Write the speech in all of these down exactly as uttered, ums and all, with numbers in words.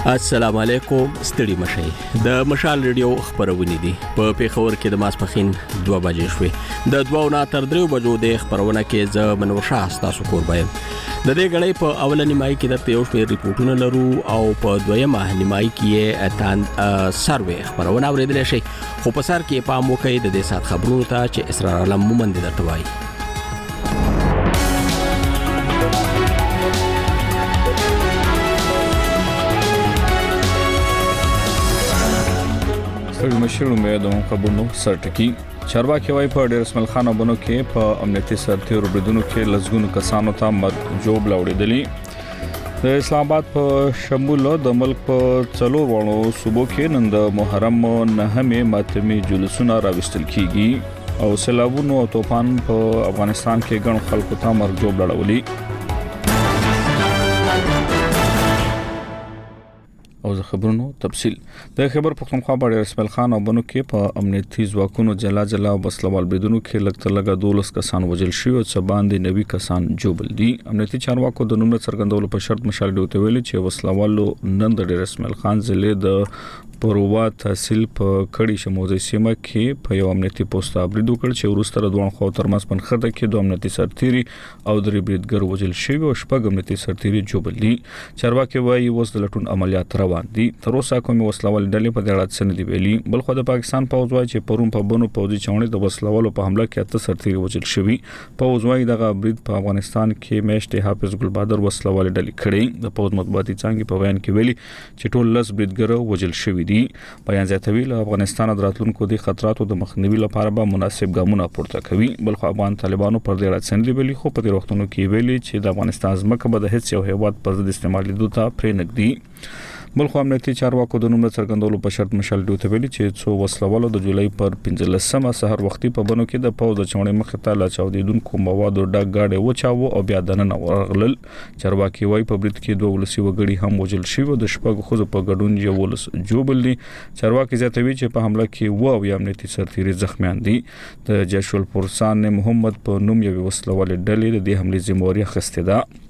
السلام علیکم ستړي مشي د مشال ریډیو خبرونه دي په پیښور کې د ماسپخین دوه بجې شوې د دوه نه تر درې بجو د خبرونه کې ز منور شاه تاسو کور بایم د دې غړې په اولنی مای کې د یو شمېر ریپورتونه لرو او په دویمه نیمای کې اتان سروې خبرونه اوریدل شي خو په سر کې پام وکړئ د دې سات خبرونو ته چې اسرار علم مومند درته وایي مشرو مې د خبرونو سرټکی چارواکي وايي په ډېر اسماعیل خان وبنو کې په امنیتي سرتیرو بریدونو کې لزګونو کسانو ته مرګ جوړ لاوړېدلی د اسلام آباد په شمول د ملک په څلور وړو صوبو کې نن د محرم نهمه ماتمي جلوسونه راوستل کیږي او سیلابونو او طوفان په افغانستان کې ګڼ خلکو ته مرګ جوړ لاوړلی او زه خبرونو تفصیل د خبر پختونخوا باندې اسماعیل خان وبنو کې په امنیتي ځواکونو جلا جلا وسلوال بریدونو کې لګتر لګا دولس کسان وژل شوی او څه باندې نوي کسان جوړل دي امنیتي چارواکو د نوم څرګندولو په شرط مشال ډوته ویلي چې وسلوالو نن د اسماعیل خان ضلع د پروا تحصیل په کړي شموزي سیمه کې په یو امنیتي پوسټ ابرید وکړ چې ورسره دوه خو ترمنځ پنخته کې دوه امنیتي سرتيري او درې بریدګر وژل شوی او شپږ امنیتي سرتيري جوړل دي چارواکي وايي وس د لټون عملیات روان دي تر اوسه کومي وسلوال ډلې په دې اړه څه نه دی ویلي بل خو د پاکستان پوځ وايي چې پرون په بنو پوځي چاونې د وسلوالو په حمله کې اته سرتيري وژل شوی پوځ وايي دغه برید په افغانستان کې میشته حافظ ګل بادر وسلوال ډلې کړي د پوځ مطبوعاتي څنګه په بیان کې ویلي چې ټول لس بریدګر وژل شوی دي بیان زیاتوي له افغانستان دراتلونکو د خطراتو د مخنیوي لپاره به مناسب ګامونه پورته کوي بل خو افغان طالبانو پر دې اړه څنګه ویلي خو په دې وختونو کې ویلي چې د افغانستان ځمکه به د هیڅ یو هیواد پر ضد استعمالېدو ته پرې نږدې بل خو امنیتي چارواکو د نوم څرګندولو په شرط مشال ډوته ویلي چې څو وسلوالو د جولای پر پنځلسمه سحر وختي په بنو کې د پوز د چونې مخ ته لا چاودیدونکو موادو ډک گاډي وچاو او بیا دننه ورغلل چارواکي وايي په برید کې دوه ولسی وګړي هم وژل شوی د شپږ خو په ګډون یو ولس جوړل چارواکي زیاتوي چې په حمله کې و او امنیتي سرتيري زخمیان دي د جيش الفرسان محمد په نوم یو وسلوال ډلې د حمله ذمہواری اخیسته ده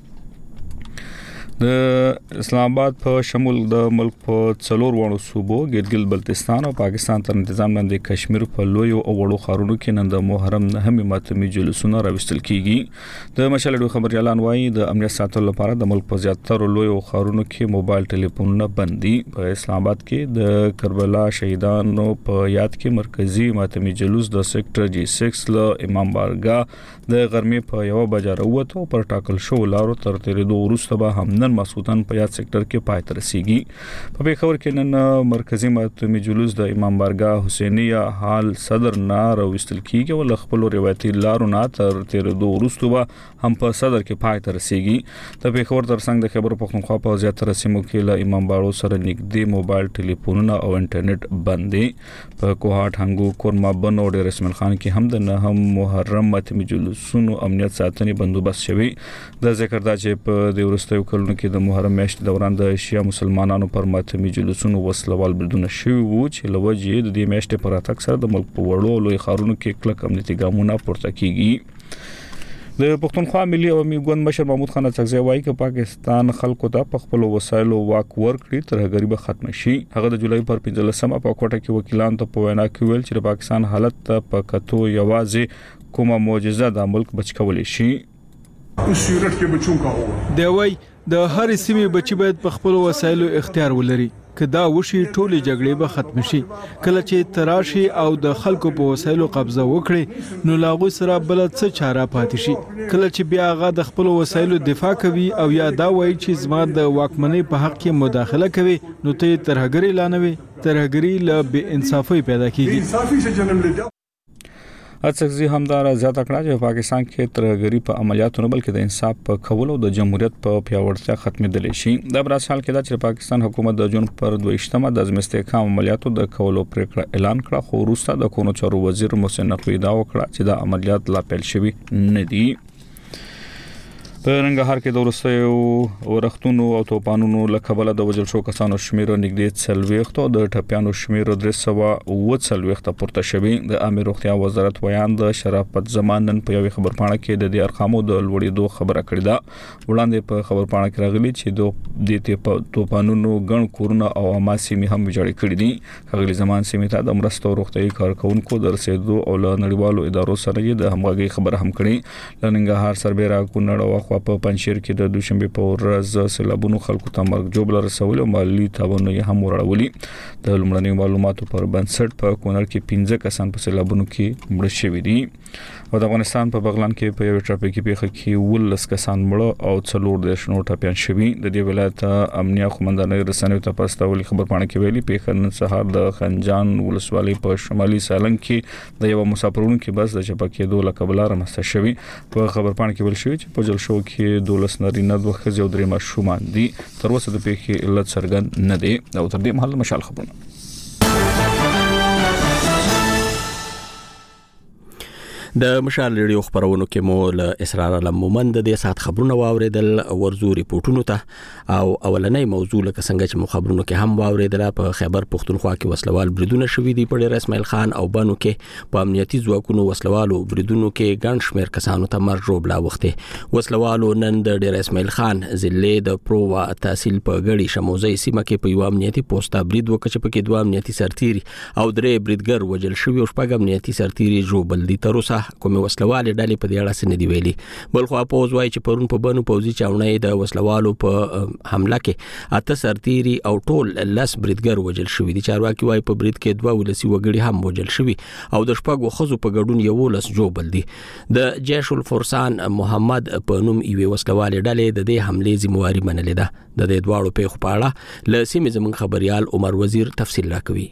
د اسلام آباد په شمول د ملک په څلور وړو صوبو ګلګت بلتستان او پاکستان تر تنظیم لاندې کشمیر په لوی او وړو خارونو کې نن د محرم نهمه ماتمي جلوسونه راوستل کیږي د مشالډو خبر اعلان وايي د امنیت ساتلو لپاره د ملک په زیاتره لوی او خارونو کې موبایل ټلیفونونه بندي په اسلام آباد کې د کربلا شهیدانو په یاد کې مرکزی ماتمي جلوس د سېکټر جی سکس له امام بارګاه د غرمې په یو بجې وروته پر ټاکل شو لارو تر تیرې دوه وروسته به هم مسعودان په یاد سېکټر کې پای ته رسیدي په پیښور کې نن مرکزی ماتمي جلوس د امام بارګاه حسینیه حال صدر نه راوستل کیږي ول خپل روایتي لارو نه تر تیر دوه وروسته هم په صدر کې پای ته رسیدي د پیښور ترڅنګ د خبرو پختونخوا په زیاتره سیمو کې له امام باړو سره نږدې موبایل ټلیفونونه او انټرنیټ بندي په کوهاټ هنګو کورما بنو ډېر اسماعیل خان کې هم د نهم محرم ماتمي جلوسونو امنیت ساتنې بندوبست شوی د ذکر دا چې په د ورستیو کلونو کې د محرم میاشتې دوران د شیعه مسلمانانو پر ماتمي جلوسونو وسلوال بریدونه شوي وو چې لوجې د دې میاشتې پر اتک سره د ملک په وړو لوی خارونو کې کلک امنیتي ګامونه پورته کیږي د پښتونخوا ملي عوامي ګوند مشر محمود خان څخه وايي چې پاکستان خلکو ته په خپل وسایلو واک ورکړي تر غریب ختم شي هغه د جولای پر پنځلسمه په کوټه کې وکیلان ته په وینا کې ویل چې د پاکستان حالت په کتو یوازې کومه معجزه د ملک بچ کولای شي دی وای د هر سیمې بچي باید په خپل وسایلو اختیار ولري کدا وشي ټولې جګړې به ختم شي کله چې تراشي او د خلکو په وسایلو قبضه وکړي نو لاغو سره بل څه چاره پاتې شي کله چې بیا هغه د خپل وسایلو دفاع کوي او یا دا وایي چې زما د واکمنۍ په حق کې مداخله کوي نو ته ترهګری لانوي ترهګری له بې انصافي پیدا کیږي اڅکزي همدار زیات کړه چې پاکستان کې ترهګری په عملیاتو نه بلکې د انصاف په کولو د جمهوریت په پیاوړتیا ختمېدل شي د براسال کې د پاکستان حکومت د جون پر دویشتمه د ازمستحکام عملیاتو د کولو پریکړه اعلان کړه خو وروسته د کونو چارو وزیر محسن نقوی دا وکړه چې د عملیات لا پیل شوی نه دي په ننګرهار کې د وروستیو ورښتونو او توپانونو له کبله د وژل شو کسانو شمېر نږدې څلوېښت او د ټپیانو شمېر درې سوه اووه څلوېښت پورته شوی. د عامه روغتیا وزارت ویان د شرافت زمان نن په یوې خبرپاڼه کې د دې ارقامو د لوړېدو خبره کړې ده. وړاندې په خبرپاڼه کې راغلي چې د توپانونو ګڼ کورونه او عامه سیمې هم ویجاړې کړې دي. ښاغلي زمان سیمې ته د مرستو روغتیايي کارکونکو د رسېدو او له نړیوالو ادارو سره یې د همغږۍ خبره هم کړې. له ننګرهار سربېره کونړ او خو په پنځشیر کې د دوشنبه په ورځ سیلابونو خلکو ته مرګ جوړ رسول او مالی تاوانونه هم وړولي. د لومړنیو معلوماتو پر بنسټ په کونړ کې پنځه کسان په سیلابونو کې مړه شوي دي. او د افغانستان په بغلان کې په یو ټرافیکي پیښه کې ولس کسان مړه او څلور د شنو ټپيان شوي. د دې ولایت امنیه قومندانۍ رسنیو ته پاستولي خبرپاڼه کې ویلي پیښه نن سهار د خنجان ولسوالۍ په شمالي سالنګ کې د یو مسافرونکو بس د چپکېدو له کبله رامنځته شوی. په خبرپاڼه کې ویل شوی چې په جل شو کې دولس نارینه دوه ښځې او درې ماشومان دي. تر اوسه د پیښې علت څرګند نه دی. او تر دې مهال مشال خبرونه د مشال ریډیو خبرونو کې مو له اسرار علم مومند د سات خبرونه واوریدل ورزو ریپورتونو ته او اولنۍ موضوع لکه څنګه چې مو خبرونو کې هم واوریدل په خیبر پختونخوا کې وسلوال بریدونه شوې دي په ډیر اسماعیل خان او بانو کې په امنیتي ځواکونو وسلوالو بریدونو کې ګڼ شمېر کسانو ته مرګ ژوبلا وخته. وسلوالو نن د ډیر اسماعیل خان ضلع د پرووا تحصیل په غړي شموزي سیمه کې په یو امنیتي پوسټه برید وکړ چې په کې دوه امنیتي سرتیري او درې بریدګر وژل شوي او شپږ امنیتي سرتیري ژوبل دي. تر اوسه کومه وسلوالې ډلې په دې اړه څه نه دی ویلي. بل خو پوز وایي چې پرون په بنو پوزي چاونې د وسلوالو په حمله کې اته سرتیري او ټول لس بریدګر وژل شوي دي. چارواکي وایي په برید کې دوه ولسی وګړي هم وژل شوي او د شپږو ښځو په ګډون یو لس جوبل دي. د جیش الفرسان محمد په نوم یوې وسلوالې ډلې د دې حملې ذمہواري منلې ده. د دې دواړو پیښو په اړه له سیمې زموږ خبريال عمر وزیر تفصیل راکوي.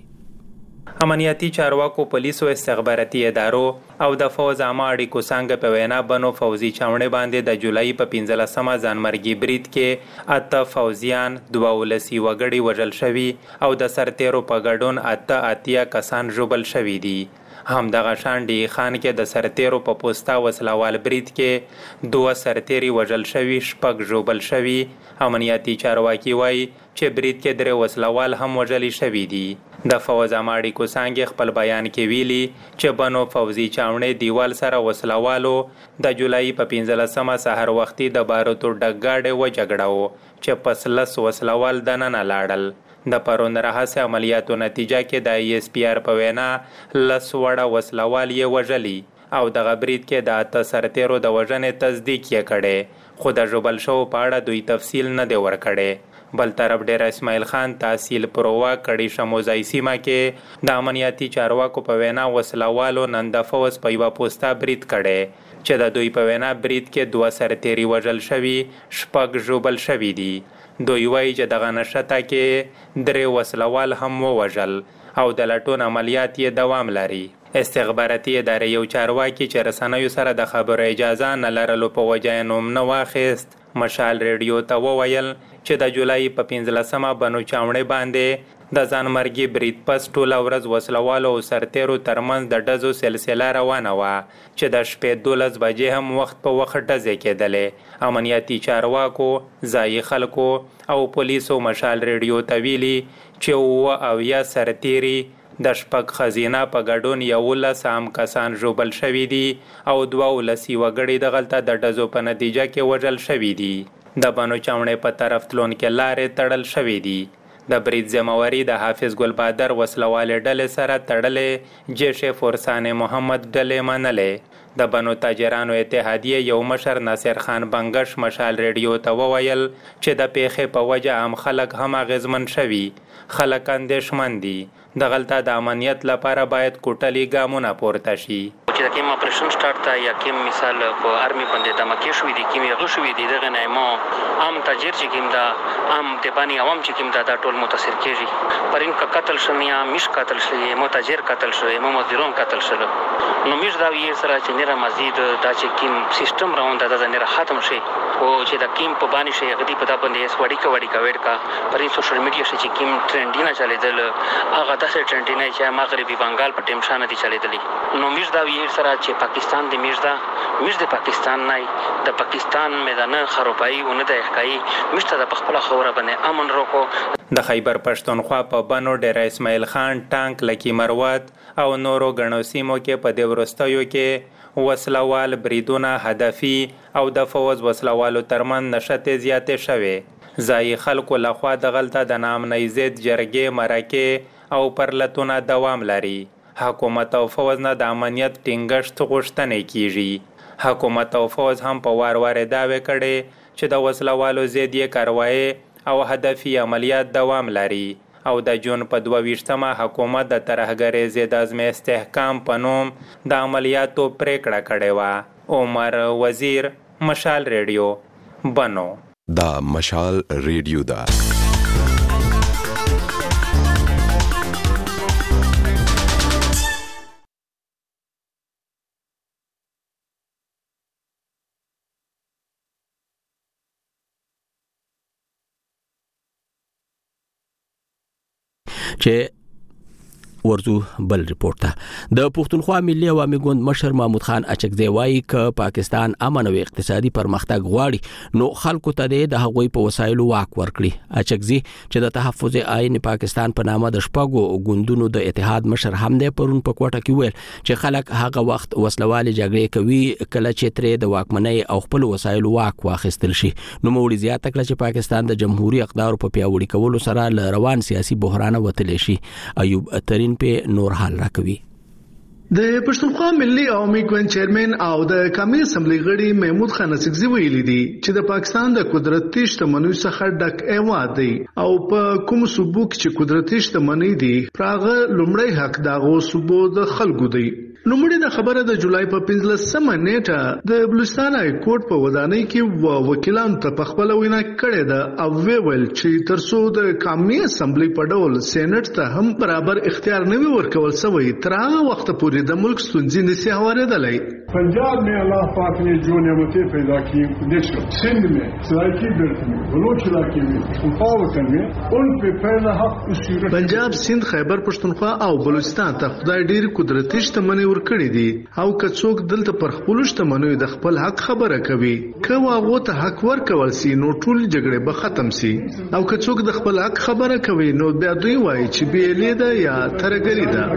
امنیتي چارواکو پولیسو استخباراتي ادارو او د فوز عامه اړیکو څنګه په وینا بنو فوزي چاونې باندې د جولای په پنځلسمه ځانمرګي برید کې اته فوزیان دوه ولسی وګړي وژل شوي او د سرتیرو په ګډون اته اتیا کسان ژوبل شوي دي. هم دغه شان ډی خان کې د سرتیرو په پوسټا وسلوال برید کې دوه سرتیري وژل شوي شپږ ژوبل شوي. امنیتي چارواکي وایي چې برید کې درې وسلوال هم وژل شوي دي. د فوز اماړي کو څنګه خپل بیان کې ویلي چې بنو فوزي چاونې دیوال سره وسلوالو د جولای په پنځلسمه سحر وختي د باروتو ډګاډه و جګړاو چې پسلس وسلوال دننه لاړل. د پرون راهسه عملیاتو نتیجه کې د ای اس پی آر په وینا لس وړه وسلوال یې وژلي او د غبرید کې د اته سرتیرو د وژنې تصدیق یې کړي. خو د ژوبل شو په اړه دوی تفصیل نه دی ورکړي. بل طرف ډیر اسماعیل خان تحصیل پروا کړي شموزای سیمه کې د امنیتي چارواکو په وینا وسلوالو نن د فوز په یو پوسټا برید کړي چې د دوی په وینا برید کې دوه سرتیري وژل شوي شپږ ژوبل شوي دي. دوی وایي چې دغه نشته کې درې وسلوال هم ووژل او د لټون عملیات یې دوام لري. استخباراتي ادارې یو چارواکي چې رسنیو سره د خبرو اجازه نه لرلو په وجه نوم نه واخیست مشال ریډیو ته وویل چې د جولای په پنځلسمه بنو چاونې باندې د ځانمرګي برید پس ټوله ورځ وسلوالو او سرتیرو ترمنځ د ډزو سلسله روانه وه چې د شپې دولس بجې هم وخت په وخت ډزې کېدلې. امنیتي چارواکو ځایي خلکو او پولیسو مشال ریډیو ته ویلي چې اووه اویا سرتیري د شپږ خزینه په ګډون یولس عام کسان ژوبل شوي دي او دوه ولسي وګړي دغلته د ډزو په نتیجه کې وژل شوي دي. د بنو چاونې په طرف تلون کې لارې تړل شوي دي. د برید ذمہواري د حافظ ګل بادر وسلوالې ډلې سره تړلې جیش فرسان محمد ډلې منلې. د بنو تاجرانو اتحادیه یو مشر ناصر خان بنگش مشال ریډیو ته وویل چې د پیښې په وجه عام خلک هم اغیزمن شوي. خلک اندېښمن دي. دغلته د امنیت لپاره باید کوټلي ګامونه پورته شي. چې د کوم اپریشن سٹارټ تا یا کوم مثال په آرمي باندې د مکه شوې دي کومه غشوې دي دغه نه مو عام تاجر چې کوم دا عام د بانی عوام چې کوم دا, دا ټول متاثر کیږي. پرین کا قتل شمیا مش قتل شوی مو تاجر قتل شوی مو مدیرون قتل شول نو مش دا یې سره چې نه مزید دا چې کوم سیستم راوند دا نه ختم شي او چې د کیم په باندې شي غدي په دا باندې اس وړي کا وړي کا وړ کا پر سوشل میډیا چې کیم ټرندینه چلیدل هغه داسې ټرندینه چې مغربي بنگال په ټیم شانه دي چلیدلی نو میر دا وی سره چې پاکستان د میر دا میر د پاکستان نه د پاکستان میدان خرابای ونه د احکای مشته د خپل خوره باندې امن روکو. د خیبر پښتونخوا په بنو ډیر اسماعیل خان ټانک لکی مروت او نورو غنو سیمو کې په د ورستیو کې وسلوال بریدونه هدفي او د فوز وسلوالو ترمن نشته زیاتې شوه. ځای خلکو لخوا د غلطه د نامنۍ ضد جرګې مرکې او پرلتونه دوام لري. حکومت او فوز نه د امنیت ټینګښت غوښتنې کیږي. حکومت او فوز هم په وار وار داوی کړي چې د وسلوالو ضد یې کاروایی او هدفي عملیات دوام لري او د جون په دوه ویشتمه حکومت د ترهګرۍ ضد عزم استحکام په نوم د عملیاتو پریکړه کړې وه. عمر وزیر، مشال ریډیو، بنو. دا مشال ریډیو دا چې ورزو بل ریپورت ته د پښتونخوا ملي عوامي ګوند مشر محمود خان اچکزی وایي ک پاکستان امن او اقتصادي پرمختګ غواړي نو خلکو ته د هغوی په وسایلو واک ورکړي. اچکزی چې د تحفظ آئین پاکستان په نامه د شپږو ګوندونو د اتحاد مشر هم دی پرون په کوټه کې ویل چې خلک هغه وخت وسلوالي جګړې کوي کله چې ترې د واکمنۍ او خپل وسایلو واک واخیستل شي. نو موړي زیاته کړه چې پاکستان د جمهوریت اقدار په پیاوړي کولو سره ل روان سیاسي بحران وتلی شي. ایوب ترین په نور حال راکوي. د پښتونخوا ملي عوامي ګوند چیرمن او د قومي اسمبلی غړي محمود خان اڅکزي ویلي دي چې د پاکستان د قدرتي شتمنیو څخه ډک ایواد دی او په کوم صوبو کې چې قدرتي شتمنۍ دي پراغه لومړی حق دغه صوبو د خلکو دی. لومړی د خبره د جولای په پنځلسمه نیټه د بلوچستان های کورټ په ودانۍ کې وکیلانو ته په خپل وینا کړې ده او ویل چې ترڅو د قومي اسمبلی په ډول سېنات ته هم برابر اختیار نه وي ورکول شوی تر هغه وخت پورې د ملک ستونزې نشي هوارېدلی. पंजाब में अल्लाह पाक ने जो नेमतें पैदा की देखो सिंध में सराइकी बेल्ट में बलूच इलाके में पख्तूनख्वा वतन में उन पे पहला हक उसी पंजाब सिंध खैबर पख्तूनख्वा او بلوچستان ته خدای ډیر قدرتي شتمنۍ ورکړي دي او که څوک دلته پر خپل شتمنۍ د خپل حق خبره کوي که واغو ته حق ورکول سي نو ټول جګړې به ختم سي او که څوک د خپل حق خبره کوي نو بیا دوی وایي چې بیلې ده یا ترګری ده.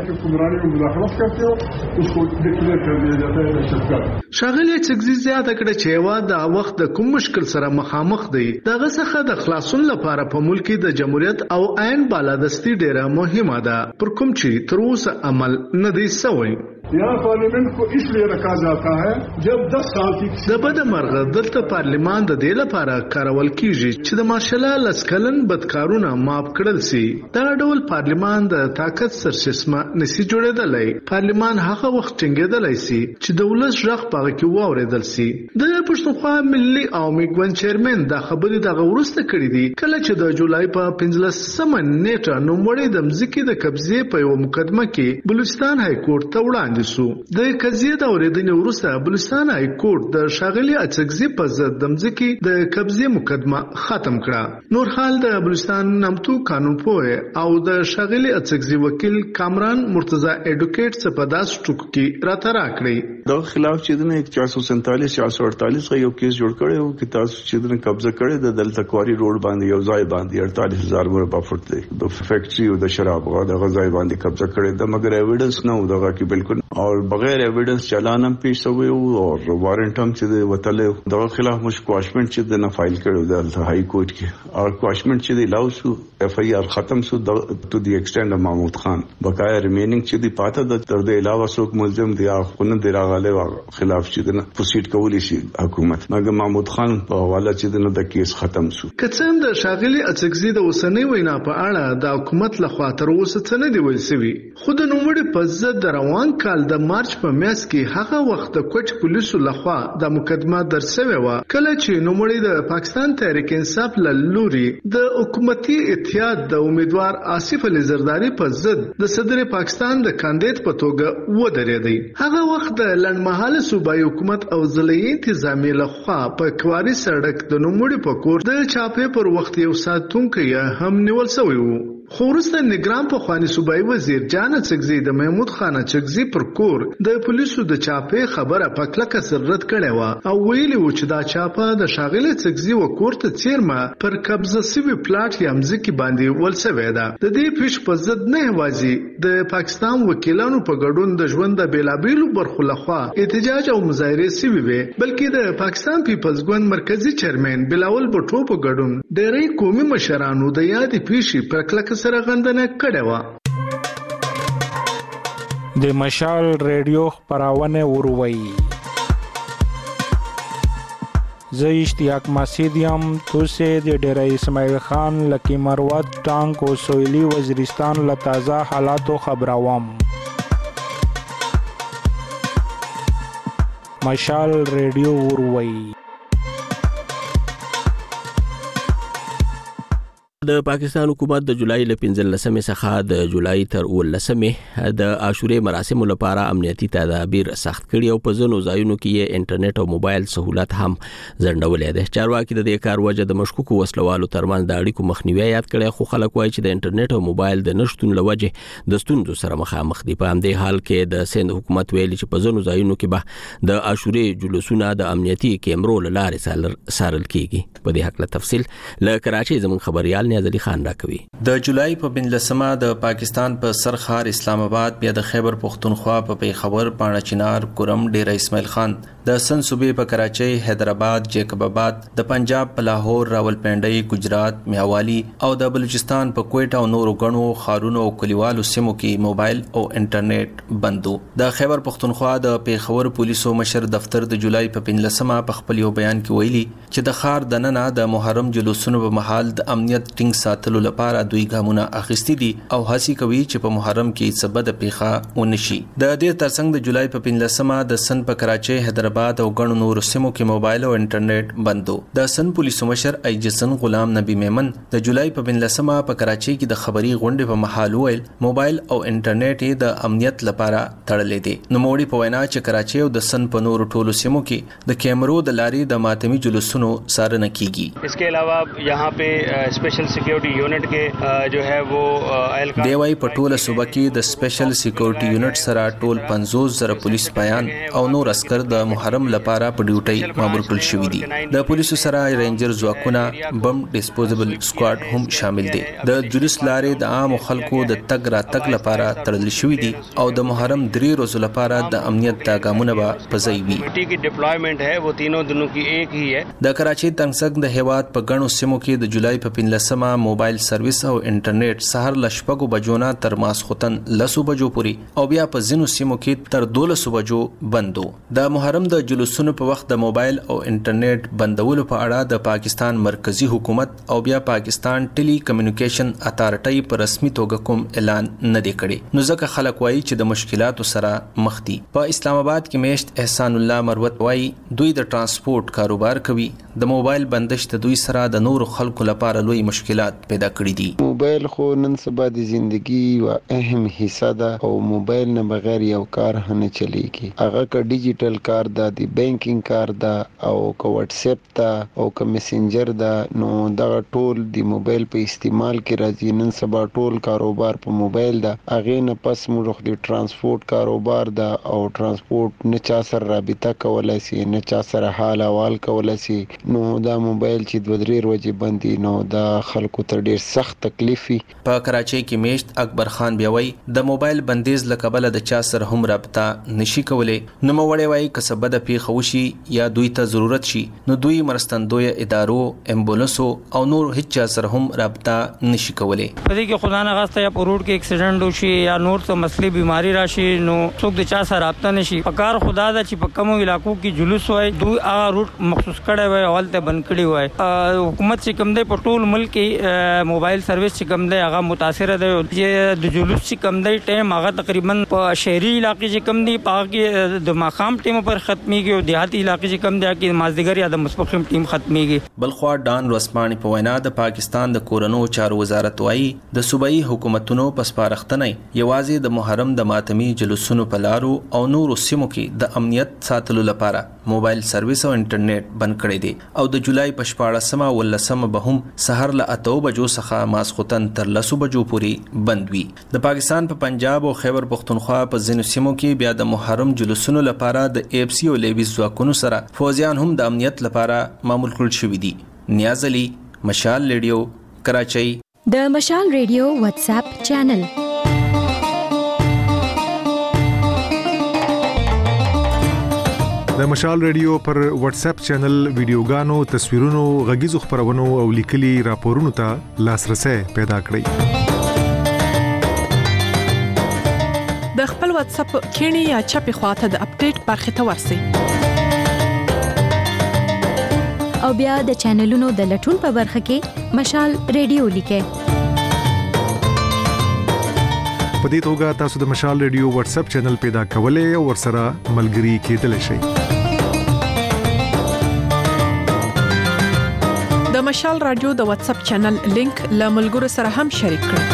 شاغلی اڅکزي زیاته کړه چې هیواد د وخت د کوم مشکل سره مخامخ دی دغه څخه د خلاصون لپاره په ملک کې د جمهوریت او عین بالادستی ډیره مهمه ده پر کوم چې تر اوسه عمل نه دی شوی. यहाँ पार्लियामेंट को इसलिए रखा जाता है जब दस साल की د بد مرغه دلته پارلیمان د دې لپاره کارول کیږي چې د ماشله لسکلن بدکارونه معاف کړل سي. دا ډول پارلیمان د طاقت سرچشمه نشي جوړېدلی. پارلیمان هغه وخت ټینګېدلی سي چې د ولس ژغ پغه کې واورېدل سي. د پښتونخوا ملي عوامي ګوند چیرمن دا خبرې د غورسته کړې دي کله چې د جولای په پنځلسمه نیټه نوموړي د مځکې د قبضې په یو مقدمه کې بلوچستان های کورټ ته وړاندې سو. د قضیې د اورېدنې وروسته بلوچستان های کورټ د شاغلي اڅکزي په ضد د مځکې د قبضې مقدمه ختم کړه. نور حال د بلوچستان نامتو قانون پوه او د شاغلي اڅکزي وکیل کامران مرتضی ایډوکیټ څخه په داس ټکو کې راته راکړي. د خلاف چې د چار سو سینتالیس چار سو اړتالیس یو کیس جوړ کړی او چې تاسو چې د قبضه کړی د دلته کواري روډ باندې یو ځای باندې اړتالیس هزار مربع فوټ دی د فیکټري او د شراب غا د غځای باندې قبضه کړی د مګر ایویډنس نه و دغه کې بالکل اور بغیر ایویډنس چلان هم پیش شوی او وارنټ هم چې د وتل دغه خلاف مش کواشمنټ چې د نه فایل کړو د های کورټ کې او کواشمنټ چې د لاوسو اف ای آر ختم شو ټو دی ایکسټند اف محمود خان بقایا ریمینینګ چې دی پاته د تر د علاوه څوک ملزم دی خونه دی راغله خلاف چې د پروسیډ کولی شي حکومت مګر محمود خان په حواله چې د کیس ختم شو. کڅم د شاغلي اڅکزي د اوسنۍ وینا په اړه د حکومت لخوا تر اوسه څه نه دی ویل شوی خو د نوموړي په ضد د روان کال کال د مارچ په میاشت کې هغه وخت د کوټ پولیسو لخوا د مقدمه درسوي و کله چې نوموړي د پاکستان تحریک انصاف لوري د حکومتي اتحاد د امیدوار آصف علي زرداری په ضد د صدر پاکستان د کاندید په توګه ودرېدی. هغه وخت د لنډمهاله صوبایي حکومت او ضلعي انتظامیه لخوا په کواري سړک د نوموړي په کور د چاپې پر وخت یو ساتونکی هم نیول شوی و. خو وروسته نگران په خواني صوبایي وزیر جان چکزي د محمود خان چکزي پر کور د پولیسو د چاپې خبره په کلکه سر رد کړې و او ویلي و چې دا چاپه د شاغله چکزي و کور ته چیرمه پر قبضه سوي پلاټ یمځکي باندې ولسوي ده. د دې پیښ په ضد نه هوازي د پاکستان وکیلانو په ګډون د ژوند د بیلابیلو برخو لخوا احتجاج او مظاهره سوي وي، بلکې د پاکستان پیپلز ګوند مرکزی چیرمن بلاول بټو په ګډون ډېری قومي مشرانو د یادې پیښې پر کلکه سره غندنه کړې و. د مشال ریډیو خبرونه وروي زه اشتیاق مسیدیم توسه د ډیره اسماعیل خان لکی مروت ټانک او سویلی وزیرستان له تازه حالاتو خبروم. مشال ریډیو وروي. د پاکستان حکومت د جولای ل پنځلسمې څخه د جولای تر ولسمې د عاشورې مراسمو لپاره امنیتي تدابیر سخت کړي او په ځینو ځایونو کې یې انټرنیټ او موبایل سہولت هم ځنډولې ده. چارواکي د دې کار وجه د مشکوکو وسلوالو ترمنځ د اړیکو مخنیوي یاد کړي، خو خلک وایي چې د انټرنیټ او موبایل د نشټون لوجه د ستونزو سره مخامخ دي. په همدې حال کې د سند حکومت ویلي چې په ځینو ځایونو کې به د عاشورې جلوسونه د امنیتي کیمرو لارې څارل کیږي. په دې حق له تفصیل له کراچۍ زموږ خبريال نیازلي خان راکوي. د جولای په بنلسمه د پاکستان په سرخار اسلام آباد بیا د خیبر پختونخوا په پیښور پاڼه چنار کورم ډیر اسماعیل خان د سن صوبې په کراچۍ، حیدرآباد، جیکب آباد، د پنجاب په لاهور، راولپنډۍ، گجرات، میاوالی او د بلوچستان په کوټه او نورو غنو خارونو او کلیوالو سیمو کې موبایل او انټرنیټ بندو. د خیبر پختونخوا د پیښور پولیسو مشر دفتر د جولای په پنځلسمه په خپل یو بیان کې ویلي چې د خار د ننه د محرم جلوسونو په محل د امنیت ټینګ ساتلو لپاره دوی ګامونه اخیستي دي او هڅې کوي چې په محرم کې څه بد پیښه ونشي. د دې ترڅنګ د جولای په پنځلسمه د سن په کراچۍ، حیدرآباد او ګڼو نورو سیمو کې موبایل او انټرنیټ بندو. د سن پولیسو مشر ایجسن غلام نبی میمن د جولای په پنځلسمه په کراچۍ کې د خبري غونډې په محل ویل موبایل او انټرنیټ د امنیت لپاره تړلې دي. نو موړي په وینا چې کراچۍ او د سن په نورو ټولو سیمو کې د کیمرو د لارې د ماتمي جلوسونو څارنه کیږي. इसके अलावा यहाँ पे स्पेशल सिक्योरिटी यूनिट के जो है वो دیوای په ټوله صوبه کې د سپیشل سکیورټي یونټ سره ټول پنځوس زره پولیس پایان او نور عسكر د محرم لپاره په ډیوټي مامور کړل شوی دي. د پولیسو سره رینجر ځواکونه، بم ډیسپوزیبل سکواډ هم شامل دي. د جلوس لارې د عام خلکو د تګ را تګ لپاره تړل شوی دي او د محرم درې ورځې لپاره د امنیت تګامونه به پځای وي. की डिप्लॉयमेंट है वो तीनों दिनों की एक ही है. د کراچۍ تنګ د هیواد په غنو سیمو کې د جولای په پنځلسمه موبایل سرویس او انټرنیټ سحر لشپګو بجونه تر ماسختن لسو بجو پوری او بیا په ځینو سیمو کې تر دولسو بجو بندو. د محرم د جلوسونو په وخت د موبایل او انټرنیټ بندولو په اړه د پاکستان مرکزی حکومت او بیا پاکستان ټیلی کمیونیکیشن اتارټي په رسمي توګه کوم اعلان نه دی کړی. نو ځکه خلک وایي چې د مشکلاتو سره مخ دي. په اسلام آباد کې میشت احسان الله مروت وایي دوی د ترانسپورت کاروبار کوي. د موبایل بندش د دوی سره د نور خلکو لپاره لوی مشکلات پیدا کړي دي. موبایل خو نن سبا د ژوندۍ یو اهم حصہ ده او موبایل نه بغیر یو کار نه چلیږي. هغه ک ډیجیټل کار ده، د بانکینګ کار ده او ک واتس اپ ده او ک میسنجر ده. نو دا ټول د موبایل په استعمال کې راځي. نن سبا ټول کاروبار په موبایل ده. هغه نه پس موږ د ترانسپورت کاروبار ده او ترانسپورت نه چا سره رابطه کولای شي، نه چا سره حال احوال کولای شي. نو دا موبایل چې دوه درې ورځې بندي نو دا خلکو ته ډیر سخت تکلیف وي. په کراچۍ کې میشت اکبر خان بیاوي د موبایل بندیز لکبل د چا سره هم رابطه نشي کولای. نو موړی وای کسبه د پیښه وشي یا دوی ته ضرورت شي نو دوی مرستندوی ادارو، امبولانسو او نور هیڅ چا سره هم رابطه نشي کولای. په دې کې خدای نه غاسته یا په روډ کې اکسیډنټ وشي یا نور څه مسلې بیماری راشي نو څوک د چا سره رابطه نشي. پکار خدا دا چې په کومو علاقو کې جلوس وای دوی هغه روټ مخصوص کړی وای او هلته بند کړی وای. حکومت چې کوم دی په ټول ملک کې موبایل سرویس چې کوم دی هغه متاثر دی چې د جلوس چې کوم دی ټایم هغه تقریبا په شهري علاقې چې کوم دی په کې د ماقام ټیم پر ختميږي او دیهاتي علاقې چې کوم دی کې مازدیګر یا د ماسپخیم ټیم ختميږي. بلخوا ډان رسپانی په وینا د پاکستان د کورونو چارو وزارت وايي د صوبایي حکومتونو پسپارښتنه یوازې د محرم د ماتمي جلوسونو په لارو او نورو سیمو کې د امنیت ساتلو لپاره موبایل سرویس او انټرنیټ بند کړی دی او د جولای په شپاړسمه ولسمه به هم سحر له اتو بجو څخه ماسختن تر لسو بجو پورې بند وي. د پاکستان په پنجاب او خیبر پختونخوا په ځینو سیمو کې بیا د محرم جلوسونو لپاره د ایف سی او لیویز ځواکونو سره فوجیان هم د امنیت لپاره معمول کړل شوي دي. نیاز علي، مشال ریډیو، کراچۍ. د مشال ریډیو واتس اپ چینل د مشال ریډیو پر واتس اپ چینل ویډیوګانو، تصویرونو، غږیزو خبرونو او لیکلي راپورونو ته لاسرسي پیدا کړئ. د خپل واتس اپ کینی یا چپی خواته د اپډیټ برخه ته ورسئ او بیا د چینلونو د لټون په برخه کې مشال ریډیو لیکئ. په دې توګه تاسو د مشال ریډیو واتس اپ چینل پیدا کولای او ورسره ملګري کېدلی شئ. د مشال رادیو د واتس اپ چینل لینک له ملګرو سره هم شریک کړئ.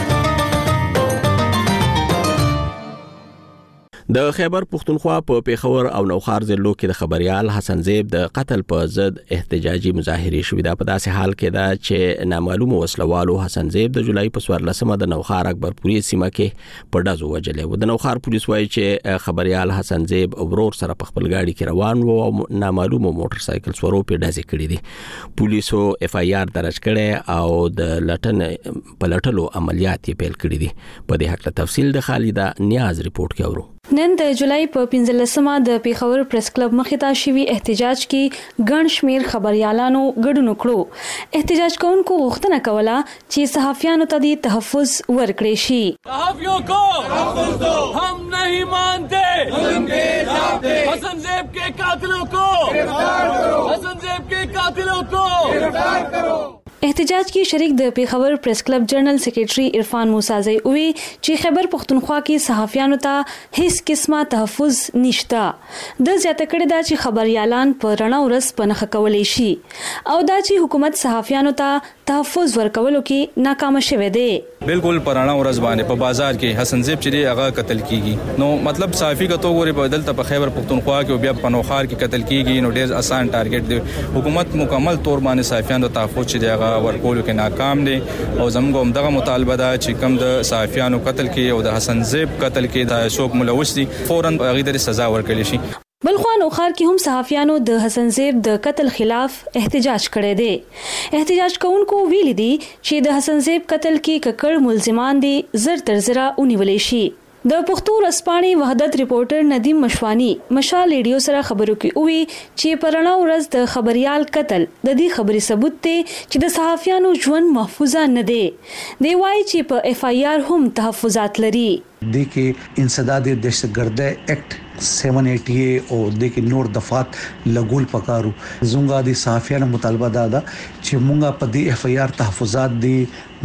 د خیبر پختونخوا په پیښور او نوخار ضلعو کې د خبريال حسن زیب د قتل په ضد احتجاجي مظاهره شوې ده. په داسې حال کې ده چې نامعلوم وسلوالو حسن زیب د جولای په څوارلسمه د نوخار اکبرپوري سیمه کې په ډزو وجلې و. د نوخار پولیس وایي چې خبريال حسن زیب ورور سره په خپل گاډي کې روان و او نامعلوم موټر سایکل سورو په ډزې کړې دي. پولیسو اف آی آر درج کړي او د لټن په لټلو عملیات یې پیل کړي دي. په دې حق ته تفصیل د خالده نیاز ریپورت کې اورو. نن د جولای په پنځلسمه د پیښور پریس کلب مخې ته شوی احتجاج کې ګڼ شمیر خبريالانو ګډون وکړو. احتجاج کوونکو غوښتنه کوله چې صحافیانو ته د تحفظ ورکړي شي. صحافیوں کو تحفظ دو، ہم نہیں مانتے ظلم کے خلاف حسن زیب کے قاتلوں کو گرفتار کرو، حسن زیب کے قاتلوں کو گرفتار کرو. احتجاج کې شریک د پیښور پریس کلب جنرال سیکریټري عرفان موسازی وی چې خیبر پختونخوا کې صحافیانو ته هیڅ قسمه تحفظ نشته. د زیاته کړي دا چې خبريالان په رڼا ورځ پنهخه کولای شي او دا چې حکومت صحافیانو ته تحفظ ورکولو کې ناکام شوه دی. بالکل پرانا ورځ باندې په بازار کې حسن زیب چې هغه قتل کیږي نو مطلب صحافي کا تو غوري بدل ته په خیبر پختونخوا کې بیا په نوخار کې قتل کیږي نو ډیر آسان ټارګټ دی. حکومت مکمل تور باندې صحافیانو ته تحفظ چې هغه ورکولو کې ناکام دي او زموږ هم دغه مطالبه ده چې کوم د صحافیانو قتل کې او د حسن زیب قتل کې د شوک ملوث دي فوراً هغه د سزا ورکړي شي. بلخوا نوخار کې هم صحافیانو د حسن زیب د قتل خلاف احتجاج کړی دی. احتجاج کوونکو ویل دي چې د حسن زیب قتل کې ککړ ملزمان دي زر تر زره ونیول شي. د پښتو رسپانې وحدت ریپورټر ندیم مشوانی مشال ریډیو سره خبرو کې وی چې پرانا ورځ د خبريال قتل د دې خبري ثبوت دی چې د صحافیانو ژوند محفوظ نه دی. دی وایي چې په اف آی آر هم تحفظات لري. د کې انسداد دهشتګردۍ اکټ سات سو اٹھاسی او د کې نور دفعات لګول پکارو. زونګه د صحافیانو مطالبه دا ده چې مونږه په دې اف آی آر تحفظات دي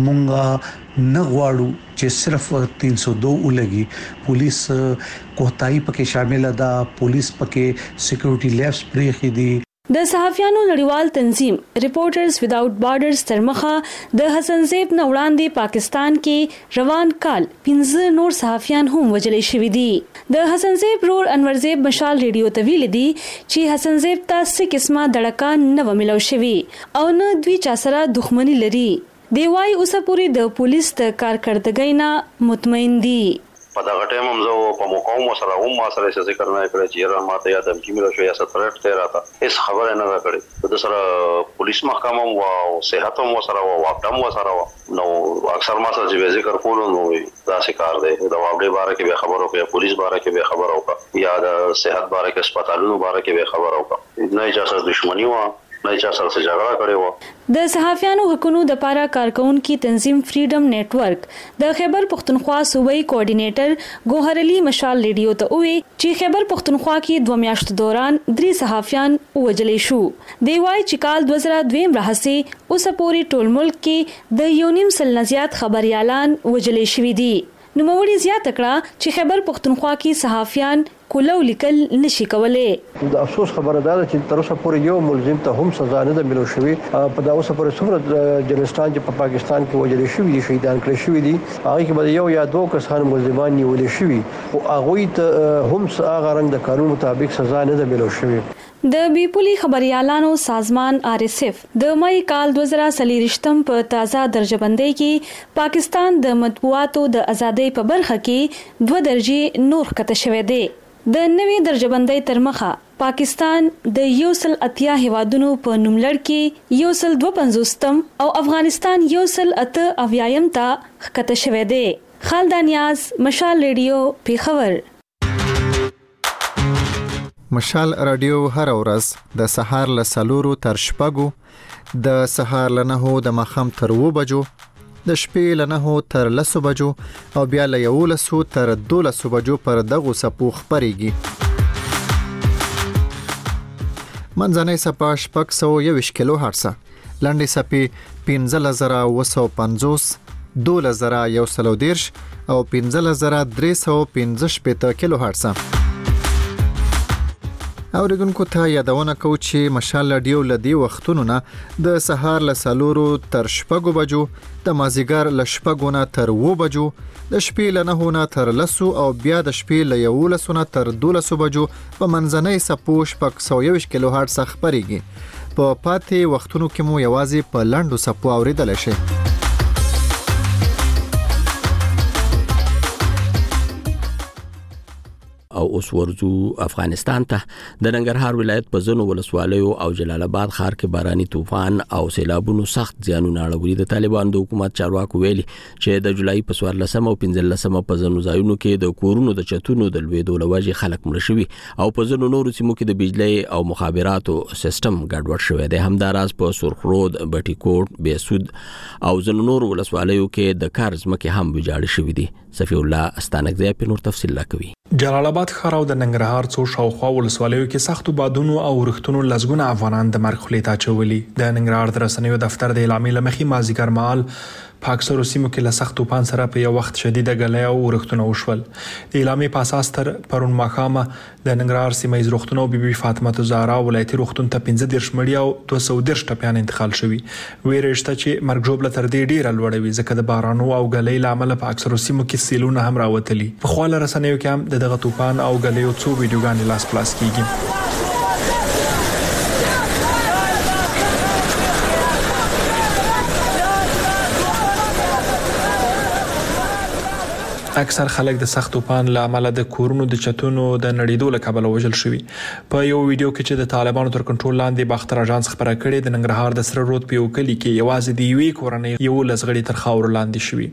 مونږه نه غواړو چې صرف تین سو دو ولګي. پولیس کوتاهی پکې شامل ده، پولیس پکې سکیورټي لیبس پرې دي. د صحافیانو نړیوال تنظیم ریپورټرز وداوټ بارډرز ترمخه د حسن زیب نه وړاندې پاکستان کې روان کال پنځه نور صحافیان هم وژل شوي دي. د حسن زیب رور انور زیب مشال ریډیو ته ویل دي چې حسن زیب ته څه قسمه دړکا نه وملو شوي او نه دوی چا سره دښمنی لري. دی وايي اوسه پوری د پولیس د کارکړدګۍ نه مطمئن دي. په دا غټه هم زه په مقاوم سره هم ما سره څه ذکر نه کړی چې را ماته یا د کیمرا شو یا سترټ ته راته هیڅ خبره نه کړې. د سره پولیس محکمه او صحت هم سره او واقعم سره نو اکثر ما سره ذکر کولو نو دا شکار دی د واقعي باره کې به خبرو کې پولیس باره کې به خبرو کا یا د صحت باره کې هسپتالونو باره کې به خبرو کا. نه اجازه دښمنی و نه چا سره جګړه کړې و. د صحافیانو حقوقو د پاره کارکونکو تنظیم فریډم نتورک د خیبر پختونخوا صوبایي کوارډینیټر ګوهر علي مشال ریډیو ته وی چې خیبر پختونخوا کې دوه میاشتو دوران درې صحافیان وژلې شو. دی وايي چې کال دوه زره دوه راهسي اوس پورې ټول ملک کې د یو نیم سل زیات خبريالان وژلې شوې دي. نو موري زیات کړه چې خیبر پختونخوا کې صحافیان کولو لیکل نشي کولای. د افسوس خبره ده چې تر اوسه پورې یو ملزم ته هم سزا نه ده ملو شوی. په دا اوسه پورې څومره جنستان چې په پاکستان کې وجلې شوی دي شهیدان کړي شوی دي هغه کې به یو یا دوه کسان ملزمان نیولې شوی او هغه ته هم هغه رنګ د قانون مطابق سزا نه ده ملو شوی. د بیپولي خبريالانو سازمان آر اس اف د مې کال دوه زره سلیریشتم په تازه درجه بندۍ کې پاکستان د مطبوعاتو د ازادۍ په برخه کې دوه درجه نور کته شوې ده. د نوې درجه بندۍ تر مخه پاکستان د یو سل اتیا هیوادونو په نوملړ کې یو سل دوه پنځوستم او افغانستان یو سل اته اویایم ته کته شوې ده. خالد نیاز، مشال ریډیو، پیښور. مشال رادیو هر ورځ د سهار له سلورو تر شپږو، د سهار له نهو د ماښام تر اوو بجو، د شپې له نهو تر لسو بجو او بیا له یولسو تر دولسو بجو پر دغو څپو خپرېږي. منځنۍ څپه شپږ سوه یوویشت کیلو هرټزه، لنډې څپې پنځلس زره اوه سوه پنځوس، دولس زره یو سل او دېرش او پنځلس زره درې سوه پنځه شپېته کیلو هرټزه. اوریدونکو ته یادونه کوو چې مشال رادیو لدی وختونو نه د سهار له سلورو تر شپږو بجو، د مازیګر له شپږو نه تر اوو بجو، د شپې له نهو نه تر لسو او بیا د شپې له یولسو نه تر دولسو بجو په منځنۍ څپو شپږ سوه یوویشت کیلو هرټز خپرېږي. په پاتې وختونو کې مو یوازې په لنډو څپو اوریدلی شئ. او اوس ورځو افغانستان ته. د ننګرهار ولایت په ځینو ولسوالیو او جلال آباد ښار کې باراني طوفان او سیلابونو سخت زیانونه اړولي. د طالبانو د حکومت چارواکو ویلي چې د جولای په څوارلسمه او پنځلسمه په ځینو ځایونو کې د کورونو د چتونو د لوېدو له وجې خلک مړه شوي او په ځینو نورو سیمو کې د بجلۍ او مخابراتو سیستم ګډوډ شوی دی. همداراز په سرخرود، بټي کوټ، بیسود او ځینو نورو ولسوالیو کې د کار ځمکې هم ویجاړې شوي دي. صفی الله استانکزی په نور تفصیل لا کوي. جلال آباد ښار او د ننګرهار څو شاوخوا ولسوالیو کې سختو بادونو او ورښتونو لزګونه افغانان د مرګ خولې ته اچولي. د ننګرهار د رسنیو دفتر د اعلامیې له مخې مازیګر مهال په اکثرو سیمو کې له سخت طوفان سره په یو وخت شدیده ګلۍ او ورښتونه وشول. د اعلامیې په اساس تر پرون ماښامه د ننګرهار سیمه ییز روغتون او بي بي فاطمه الزهرا ولایتي روغتون ته پنځه دېرش مړي او دوه سوه دېرش ټپیان انتقال شوي. ویره شته چې مرګ ژوبله تر دې ډیره لوړه وي ځکه د بارانو او ګلۍ له امله په اکثرو سیمو کې سیلونه هم راوتلي. په خوا له رسنیو کې هم د دغه طوفان او ګلیو څو ویډیوګانې لاس پلاس کیږي. اکثر خلک د سخت طوفان له امله د کورونو د چتونو د نړیدو له کبله وژل شوي. په یو ویډیو کې چې د طالبانو تر کنټرول لاندې باختر اژانس خبره کړې، د ننګرهار د سره رود په یو کلي کې یوازې د یوې کورنۍ یو لسغړي تر خاورو لاندې شوي.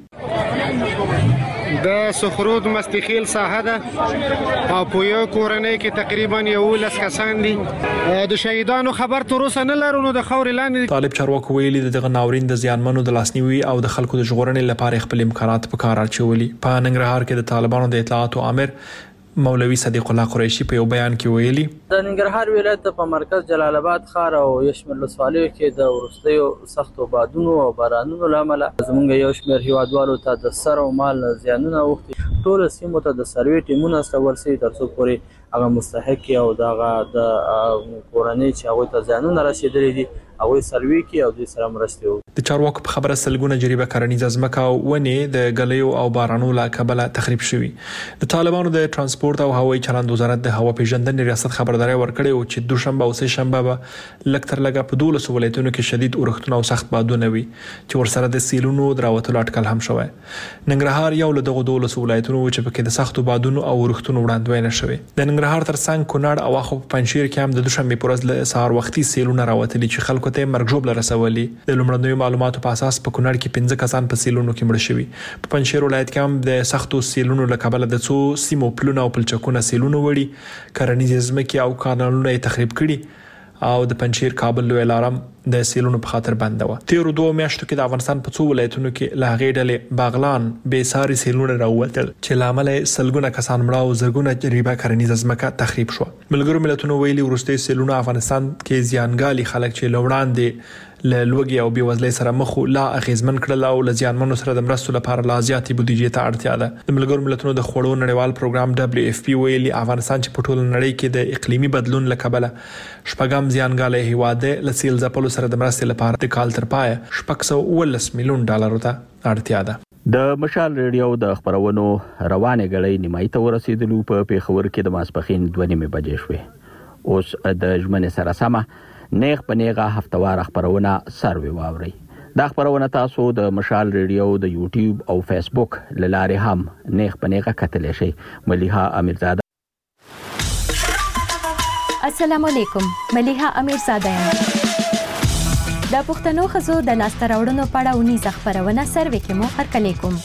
د سخرود مستخیل ساحه ده او په یو کورنۍ کې تقریبا یولس کسان دي. د شهیدانو خبر تر اوسه نه لرو. نو د خاورې لاندې طالب چارواکو ویلي دغه ناورین د زیانمنو د لاسنیوي او د خلکو د ژغورنې لپاره خپل امکانات په کار اچولي. په ننګرهار کې د طالبانو د اطلاعاتو امر مولوي صدیق الله قریشي په یو بیان کې ویلي د ننګرهار ولایت په مرکز جلال آباد ښار او یشمل ولسوالیو کې د ورستیو سختو بادونو او بارانونو لامل زمونږ یو شمېر هیوادوالو ته د سر او مال زیانونه اوښتي. ټول سیمو ته د سروي ټیمونه استول شوي تر څو پورې هغه مستحق او دغه د کورنۍ چې هغوی ته زیانونه رسېدلي دي هغوی سروي کې او دوی سره مرستې وکړي. د چارواکو په خبره سلګونه جریبه کرنیزه ځمکه او ونې د ګلیو او بارانو له کبله تخریب شوي. د طالبانو د ترانسپورت او هوایي چلند وزارت د هوا پیژندنې ریاست خبرداری ورکړې و چې دوشنبه او سه شنبه به لږ تر لږه په دولسو ولایتونو کې شدید اورښتونه او سخت بادونه وي چې ورسره د سیلونو د راوتلو اټکل هم شوی. ننګرهار یو له دغو دولسو ولایتونو و چې پکې د سختو بادونو او اورښتونو وړاندوینه شوې. د ننګرهار ترڅنګ کونړ او اخو په پنجشیر کې هم د دوشنبه په ورځ له سهار وختي سیلونه راوتلي چې خلکو ته مرګ ژوبله رسولي. د لومړنیو معلوماتو په اساس په کونړ کې پنځه کسان په سیلونو کې مړه شوي. په پنجشیر ولایت کې هم د سختو سیلونو له کبله د څو سیمو پلونه او پلچکونه سیلونو وړي، کرنیزې ځمکې او کانالونه یې تخریب کړي او د پنځیر کابل لوی لارم د سیلونو په خاطر بند و. تیر دوه میاشتو کې د افغانستان په څو ولایتونو کې له هغې ډلې باغلان به ساري سیلونه راووتل چې لامل سلګونه کسان مړه او زرګونه جریبه کرنیزه ځمکه تخریب شو. ملګرو ملتونو ویلي ورستي سیلونه افغانستان کې زیانګالي خلک چې لوړاندې له لوګي او بېوزلۍ سره مخ لا اغیزمن کړل او له زیانمنو سره د مرستو لپاره لا زیاتې بودیجې ته اړتیا ده. د ملګرو ملتونو د خوړو نړیوال پروګرام دبليو اف پی ویلي افغانستان چې په ټوله نړۍ کې د اقلیمي بدلون له کبله شپږم زیانګالي هیواد دی، له سیل ځپلو سره د مرستې لپاره د کال تر پایه شپږ سوه اوولس میلیون ډالرو ته اړتیا ده. د مشال ریډیو د خبرونو روانه غړې نیمای ته ورسېدلو په پیښور کې د ماسپخین دوه نیمې بجې شوې. اوس د ژمنې سره سمه نیغ په نیغه هفتوار خبرونه سروي واوري. دا خبرونه تاسو د مشال ریډیو د یوټیوب او فیسبوک لارې هم نیغ په نیغه کتلی شئ. ملیحه امیرزاده. السلام علیکم، ملیحه امیرزاده یم. د پښتنو ښځو د لاسته راوړنو په اړه اونیزه خبرونه سروي کې مو هرکلی کوم.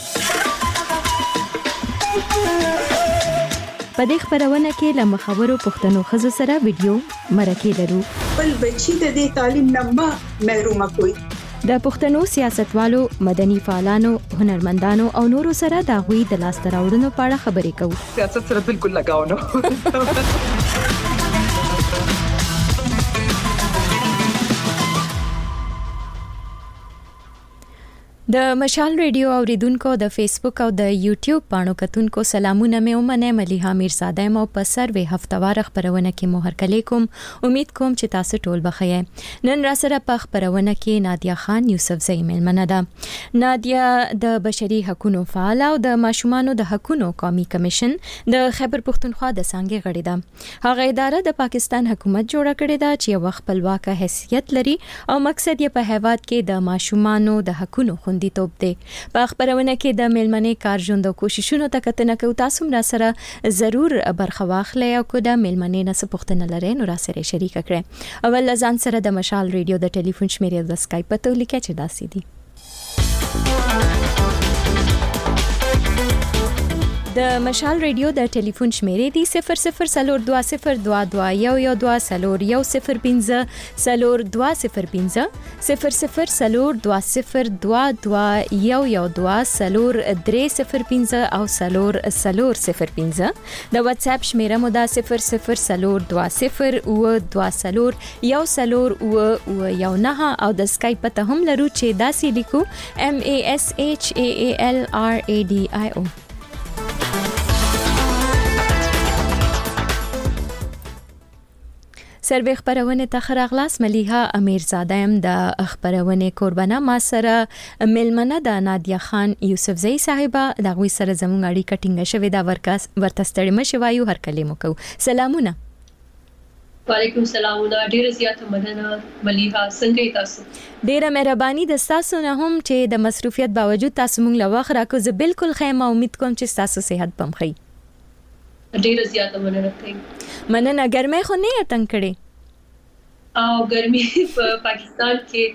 په دې خبرونه کې له مخورو پښتنو ښځو سره ویډیو مرکې لرو. بل بچی د دې تعلیم نه ما محروم کوي. د پښتنو سیاستوالو، مدني فعالانو، هنرمندانو او نورو سره د غوي د لاسته راوړنو په اړه خبرې کوو. سیاست سره بالکل لگاو نه. د مشال ریډیو اوریدونکو د فیسبوک او د یوټیوب باندې کتونکو سلامونه مې ومنه. ملیحه امیرزاده مو په سروي هفتوار خبرونه کې مو هرکلی کوم. امید کوم چې تاسو ټول بخیر. نن را سره په خبرونه کې نادیا خان یوسفزۍ مېلمنه ده. نادیا د بشري حقوقو فعال او د ماشومانو د حقوقو قومي کمیشن د خیبر پښتونخوا د څنګه غړي ده. هغه اداره د پاکستان حکومت جوړه کړې ده چې یو خپلواک حیثیت لري او مقصد یې په هیواد کې د ماشومانو د حقوقو دی توپ دی. په خبرونه کې د میلمنې کار ژوند او کوششونو ته کتنه کوو. تاسو هم را سره ضرور برخه واخلئ او کو د میلمنې نه څه پوښتنه لرئ نو را سره شریک کړئ. اول ځان سره د مشال ریډیو د ټلیفون شمیرې د اسکایپ په توګه لیکه چې داسې دي. د مشال ریډیو د ټلیفون شمیرې دی صفر صفر سلور دوه صفر دوه دوه یو یو دوه سلور یو صفر پنځه سلور دوه صفر پنځه صفر صفر سلور دوه صفر دوه دوه یو یو دوه سلور درې صفر پنځه او سلور سلور صفر پنځه. د واتس اپ شمیره مو دا صفر صفر سلور دوه صفر او دوه سلور یو سلور او یو نه او د اسکایپ ته هم لرو چې داسې لیکو M A S H A A L R A D I O. سروي خبرونه ته خراغلاس. ملیحه امیرزاده ام د خبرونه قربانه. ما سره ملمنه د نادیا خان یوسفزۍ صاحبہ د غوي سره زموږ اړیکه ټینګه شوې دا ورکاس ورته ستړي مشوایو هر کلمو کو. سلامونه. وعلیکم السلام. ډیره زیاته مننه ملیحه، څنګه تاسو؟ ډیره مهرباني د تاسو نه هم چې د مصروفیت باوجود تاسو مونږ له وخت راکو. زه بالکل خیمه امید کوم چې تاسو صحت پم خي. ډیره زیاته مننه کوي. مننه. ګرمه خو نه اتنګ کړي او ګرمي په پاکستان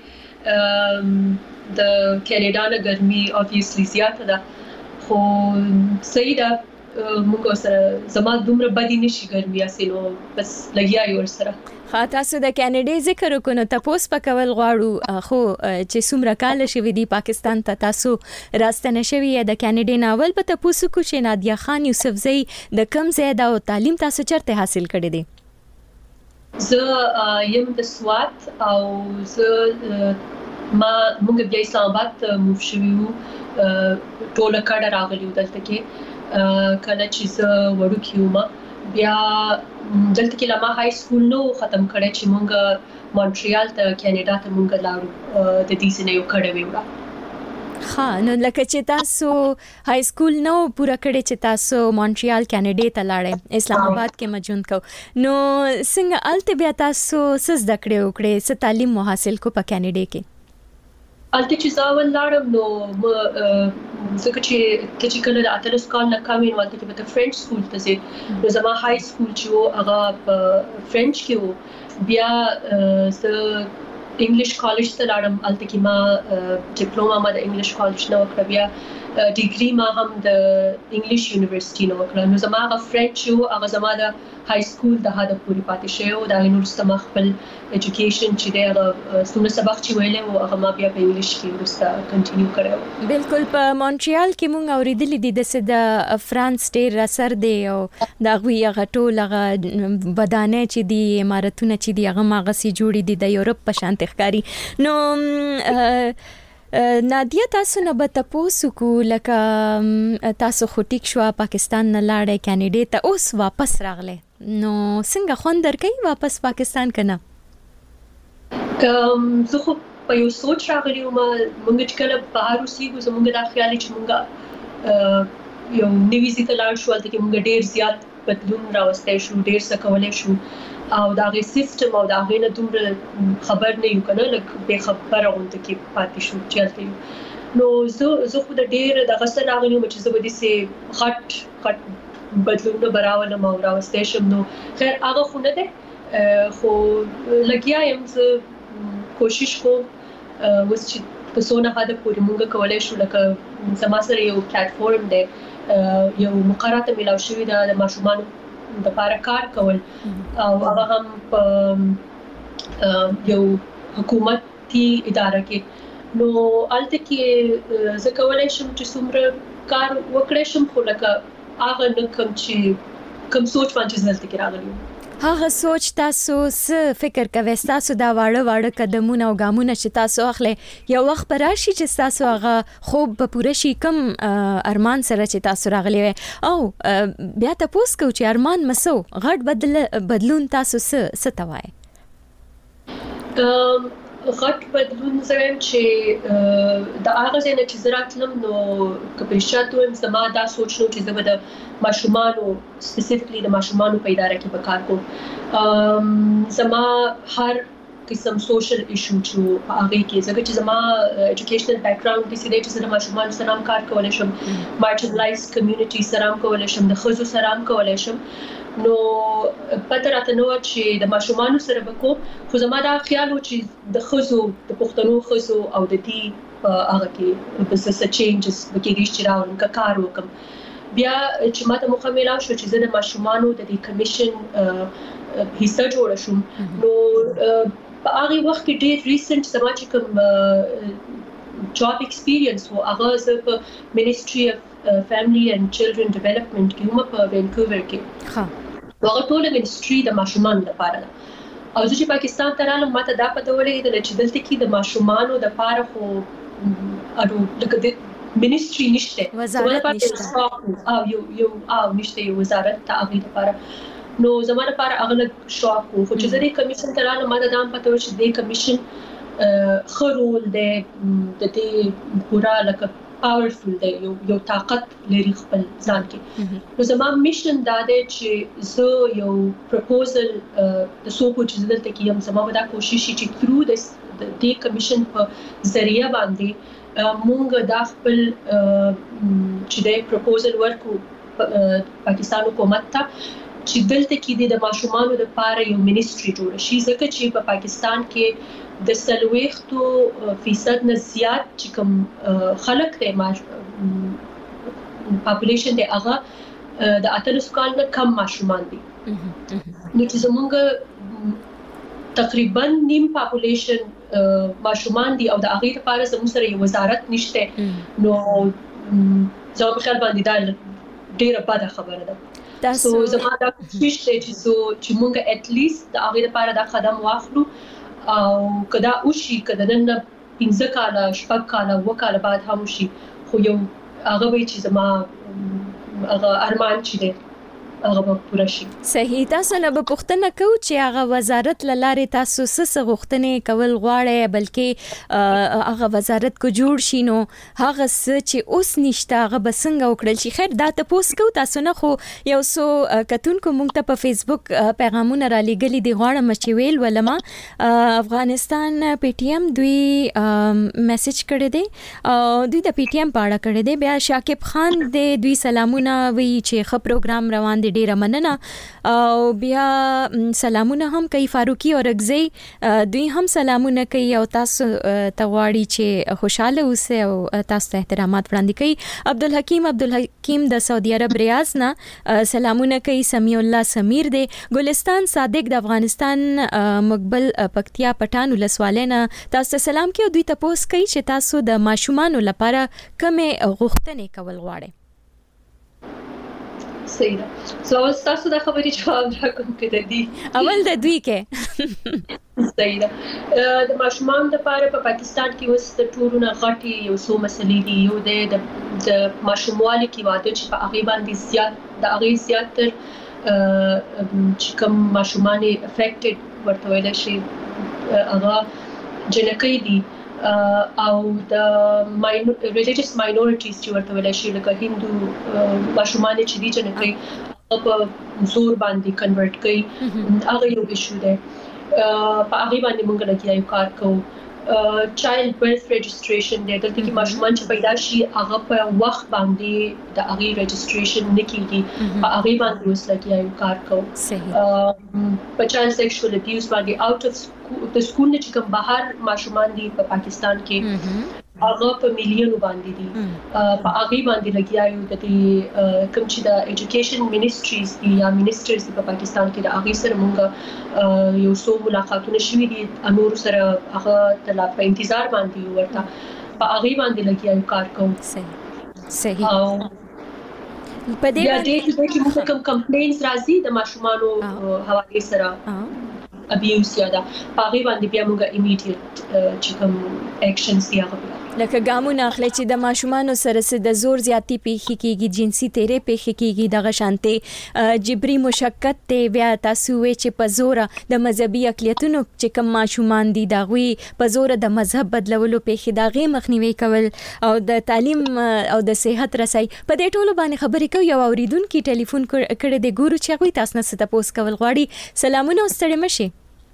کې د کینیډا نه ګرمي obviously زیاته ده، خو صحیح ده موږ سره زما دومره بدی نشي ګرمي اسینو بس لګیا یو سره. خا تاسو د کینیډا ذکر وکړو ته پوس پکول غواړو خو چې څومره کال شوی دی پاکستان ته تاسو راستنه شوی د کینیډا ناول په تاسو کو چې نادیا خان یوسفزۍ د کم زیاده او تعلیم تاسو چرته حاصل کړی دی؟ زه یم د سوات او زه ما موږ بیا اسلام آباد موف شویو ټوله کډه راغلیو دلته کې کله چې زه وړوکی وم. بیا دلته کې لما های سکول نو ختم کړی چې موږ مونټریال ته کینیډا ته موږ لاړو د دې سنې یو کډه ویوړه. ها نو لکه چې تاسو های سکول نو پورا کړی چې تاسو مونټریال کینیډا ته لاړې اسلام آباد کې مجون کو نو څنګه الته بیا تاسو سز دکړې وکړې څه تعلیم مو حاصل کو په کینیډا کې؟ الته چې زاول لاړم نو ځکه چې ته چې کله د اتلس کال نه کم وینم الته کې په فرنچ سکول ته ځې نو زما های سکول چې و هغه په فرنچ کې و. بیا زه انګلیش کالج ته لاړم الته کې ما ډیپلوما ما د انګلیش کالج نه وکړه. بیا ډیګري ما هم د انګلیش یونیورسيټي نو وکړه. نو زما هغه فرنچ یو هغه زما د های سکول د هدا پوری پاتې شو دا یونیورسيټي ما خپل اډوکیشن چې د څومره سبق چې ویلې او هغه ما بیا په انګلیش کې ورسته کنټینیو کړو. بالکل په مونټریال کې مونږ اوریدلې دي د سد فرانس ډیر اثر دی او دا غوي هغه ټول هغه بدانه چې دی امارتونه چې دی هغه ماغسي جوړې دي د یورپ په شان تخکاری. نو نادیا تاسو نه به تاسو کو لکه تاسو خو ټیک شو پاکستان نه لاړې کینیډا ته اوس واپس راغله نو څنګه خوند درکې واپس پاکستان کنه؟ کوم زه خو په یو سوچ راغلی وم مونږ چې کله بهر اوسېږو زموږ د خیال چې مونږ یو نوي ځای ته لاړ شو هلته کې مونږ ډېر زیات بدلون راوستی شو ډېر څه کولی شو او د هغې سیسټم او د هغې نه دومره خبر نه یو که نه لږ بې خبره غونته کې پاتې شو چې هلته یو. نو زه زه خو د ډېر دغه څه راغلی وم چې زه به داسې غټ غټ بدلونونه به راولم او راوستی شم. نو خیر هغه خو نه دی خو لګیا یم زه کوشش کوم اوس چې په څونه حده پورې مونږ کولی شو لکه زما سره یو پلیټفارم دی یو مقرره میلاو شوې ده د ماشومانو دپاره کار کول او هغه هم په یو حکومتي اداره کې. نو هلته کې زه کولی شم چې څومره کار وکړی شم خو لکه هغه نه کوم چې کوم سوچ باندې زه دلته کې راغلی یم. هغه سوچ تاسو څه فکر کوئ تاسو دا واړه واړه قدمونه او ګامونه چې تاسو اخلي یو وخت پر راشي چې تاسو هغه خوب به پوره شي کم ارمان سره چې تاسو راغلي وي او بیا تاسو کو چې ارمان مسو غټ بدل بدلون تاسو څه څه توای؟ غټ بدلون زم چې د هغه ځای نه چې زه راتلم نو که په رښتیا وایم زما دا سوچ نو چې زه به د ماشومانو سپیسیفیکلی د ماشومانو په اداره کې به کار کوم. زما هر قسم سوشل ایشو چې په هغې کې ځکه چې زما ایجوکیشنل بیک ګراوند داسې دی چې زه د ماشومانو سره هم کار کولی شم مارجنلایز کمیونټي سره هم کولی شم د ښځو سره هم کولی شم. نو پته راته نه وه چې د ماشومانو سره به کوم خو زما دا خیال و چې د ښځو د پښتنو ښځو او د دې په هغه کې به څه چینجز به کېدای شي چې راولم که کار وکړم. بیا چې ماته موقع میلاو شو چې زه د ماشومانو د دې کمیشن حصه جوړه شوم نو په هغې وخت کې ډېر ریسنټ زما چې کوم جاب ایکسپیرینس و هغه زه په منسټري اف فیملی اینڈ چلډرن ډیولپمنټ کې هم په وینکوور کې هغه ټوله منسټري د ماشومانو لپاره ده او زه چې پاکستان ته رالم ماته دا پته ولګېدله چې دلته کې د ماشومانو دپاره خو اډو لکه د منسټري نشته وزارت نشته او یو یو او نشته یو وزارت ته هغې لپاره نو زما لپاره هغه لږ شوق و خو چې زه دې کمیشن ته رالم ماته دا هم پته وه چې دې کمیشن ښه رول دی د دې پوره لکه پاورفل دی یو یو طاقت لري خپل ځان کې. نو زما میشن دا دی چې زه یو پروپوزل د څوکو چې زه دلته کې یم زما به دا کوشش شي چې تھرو د دې کمیشن په ذریعه باندې مونږ دا خپل چې د پروپوزل ورکو پاکستان حکومت ته چې دلته کې د ماشومانو لپاره یو منسټري جوړه شي ځکه چې په پاکستان کې د څلوېښتو فیصد نه زیات چې کوم خلک دی پاپولیشن دی هغه د اتلسو کالو نه کم ماشومان دي نو چې زموږ تقریبا نیم پاپولیشن ماشومان دي او د هغې لپاره زموږ سره یو وزارت نشته نو زما په خیال باندې دا ډېره بده خبره ده. سو زما دا کوشش دی چې موږ اټلیست د هغې لپاره دا قدم واخلو او که دا وشي که د نن نه پنځه کاله شپږ کاله اووه کاله بعد هم وشي خو یو هغه به چې زما هغه ارمان چې دی هغه به پوره شي. صحیح. تاسو نه به پوښتنه کوو چې هغه وزارت له لارې تاسو څه څه غوښتنې کول غواړئ بلکې هغه وزارت کو جوړ شي نو هغه څه چې اوس نشته هغه به څنګه وکړل شي. خیر دا تپوس کوو تاسو نه خو یو څو کتونکو موږ ته په فیسبوک پیغامونه را لیږلي دي غواړم چې ویل ولما افغانستان پی ټی ایم دوی میسج کړی دی دوی د پی ټی ایم په اړه کړی دی بیا شاکب خان دی دوی سلامونه وی چې ښه پروګرام روان دی باندې ډیره مننه او بیا سلامونه هم کوي فاروقي او رغزي دوی هم سلامونه کوي او تاسو ته غواړي چې خوشاله اوسئ او تاسو ته احترامات وړاندې کوي عبدالحکیم عبدالحکیم د سعودي عرب ریاض نه سلامونه کوي سمیع الله سمیر دی ګلستان صادق د افغانستان مقبل پکتیا پټان ولسوالینا تاسو سلام کوي دوی تاسو کوي چې تاسو د ماشومان لپاره کومه غوښتنې کول غواړئ صحیح ده سو تاسو د خبرې جواب راکوم کې دي اول د دوی کې صحیح ده د ماشومان لپاره په پاکستان کې اوس د ټولونه غټي یو څو مسلې دي یو د د ماشوموالي کې واده چې په هغه باندې زیات د هغه زیات تر چې کوم ماشومان افیکټډ ورته ویل شي هغه جنکې دي او د ریلیجیس ماینورټیز چې ورته ویل شي لکه هندو ماشومان چې دي جنکې په زور باندې کنورټ کوي هغه یو ایشو ده په هغه باندې موږ لګیا یو کار کوو چایلډ برث رجسټریشن د دلته کې ماشومان چې پیدا شي هغه په وخت باندې د هغه رجسټریشن نکېږي په هغه باندې اوس لګیا یو کار کوو په چایلډ سیکشوال ابیوز باندې اوټ اف د سکول نه چې کوم بهر ماشومان دي په پاکستان کې هغه په میلیونو باندې دي په هغه باندې لګیا یو د کوم چې د ایجوکیشن منیسټریز دي یا منیسټرز په پاکستان کې د هغه سره مونږ یو څو ملاقاتونه شوي دي انور سره هغه د لا په انتظار باندې ورته په هغه باندې لګیا یو کار کوم صحیح صحیح په دې باندې چې موږ کوم کمپلینز راځي د ماشومانو حواله سره ابیوز یا دا پاغي باندې بیا موږ امیډیټ چې کوم اکشنز دی هغه لکه ګامونه اخلي چې د ماشومانو سره سره د زور زیاتی پیښې کیږي جنسي تیرې پیښې کیږي دغه شانته جبري مشقت ته بیا تاسو وې چې په زور د مذهبي اقلیتونو چې کوم ماشومان دي دغوی په زور د مذهب بدلولو پیښې دغه مخنیوي کول او د تعلیم او د صحت رسای په دې ټولو باندې خبرې کوي او اوریدونکو ټلیفون کړي د ګورو چې غوي تاسو نه ست پوس کول غواړي سلامونه ستړي مشي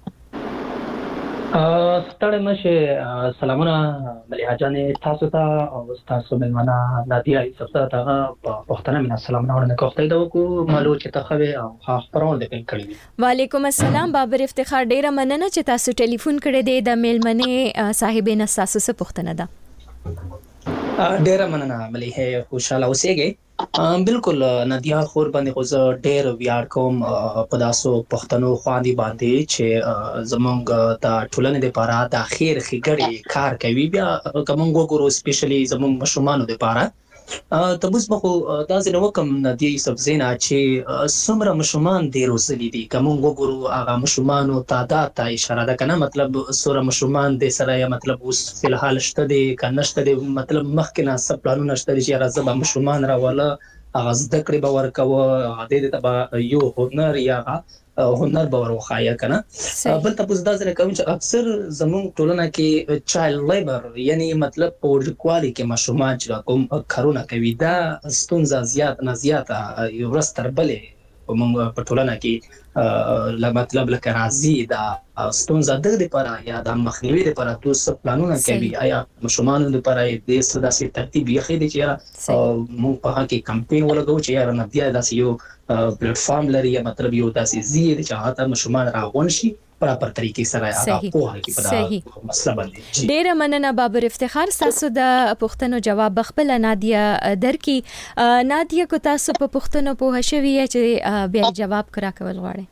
ستړي مشه سلامونه مليحه جانې تاسو ته او تاسو ملمنه نادیا ایسفتا ته پښتنه من سلامونه ورنه کوخته دا کو مالو چې تخوي او خبرونه د کړی وعلیکم السلام بابر افتخار ډیره مننه چې تاسو ټلیفون کړی دی د ملمنه صاحبین تاسو څه پښتنه ده ډیره مننه مليحه خوشاله اوسېږي بالکل نادیا خور باندې خو زه ډېر ویاړ کوم په داسو پښتنو خواندي باندې چې زمونږ د ټولنې لپاره د خیر ښېګړې کار کوي بیا کوم وګورو سپیشلی زمونږ مشرانو لپاره تبوس مخو دا ځنه وکم نادیا سبزینا چې څومره مشران دي روزلي دي کوم وګورو هغه مشرانو تعداد ته اشاره ده کنه مطلب سوره مشران د سره یا مطلب اوس په الحال شته دي کنه شته دي مطلب مخکنه سب پلانونه شته دي چې راځه مشران راواله هغه زده کړې به ورکوه هغه د تبا یو هنر یا هنر به ورخایه کنه بل تاسو دا ځکه کوم چې اکثر زموږ ټولنه کې چایلډ لیبر یعنی مطلب په ورکوالي کې ماشومان چې کوم کارونه کوي دا ستونزه زیات نه زیات یو رستر بلې موږ په ټولنه کې ل مطلب لکه راځي دا ستونزه د دې لپاره یا د مخنیوي لپاره تاسو پلانونه کوي آیا مشمول لپاره د سداسي ترتیب یې خېدي چې موږ په هغه کې کمپاین ولګو چې یاره نبیا داسې یو پلیټ فارم لري یا مطلب یو داسې زیات چې هغه مشمول راغون شي پراپر طریقې سره هغه په هغه کې په مسله باندې ډېر مننه بابر افتخار تاسو د پښتنو جواب خپل نادیا درکې نادیا کو تاسو په پښتنو په شوی چې بیا جواب کرا کول غواړي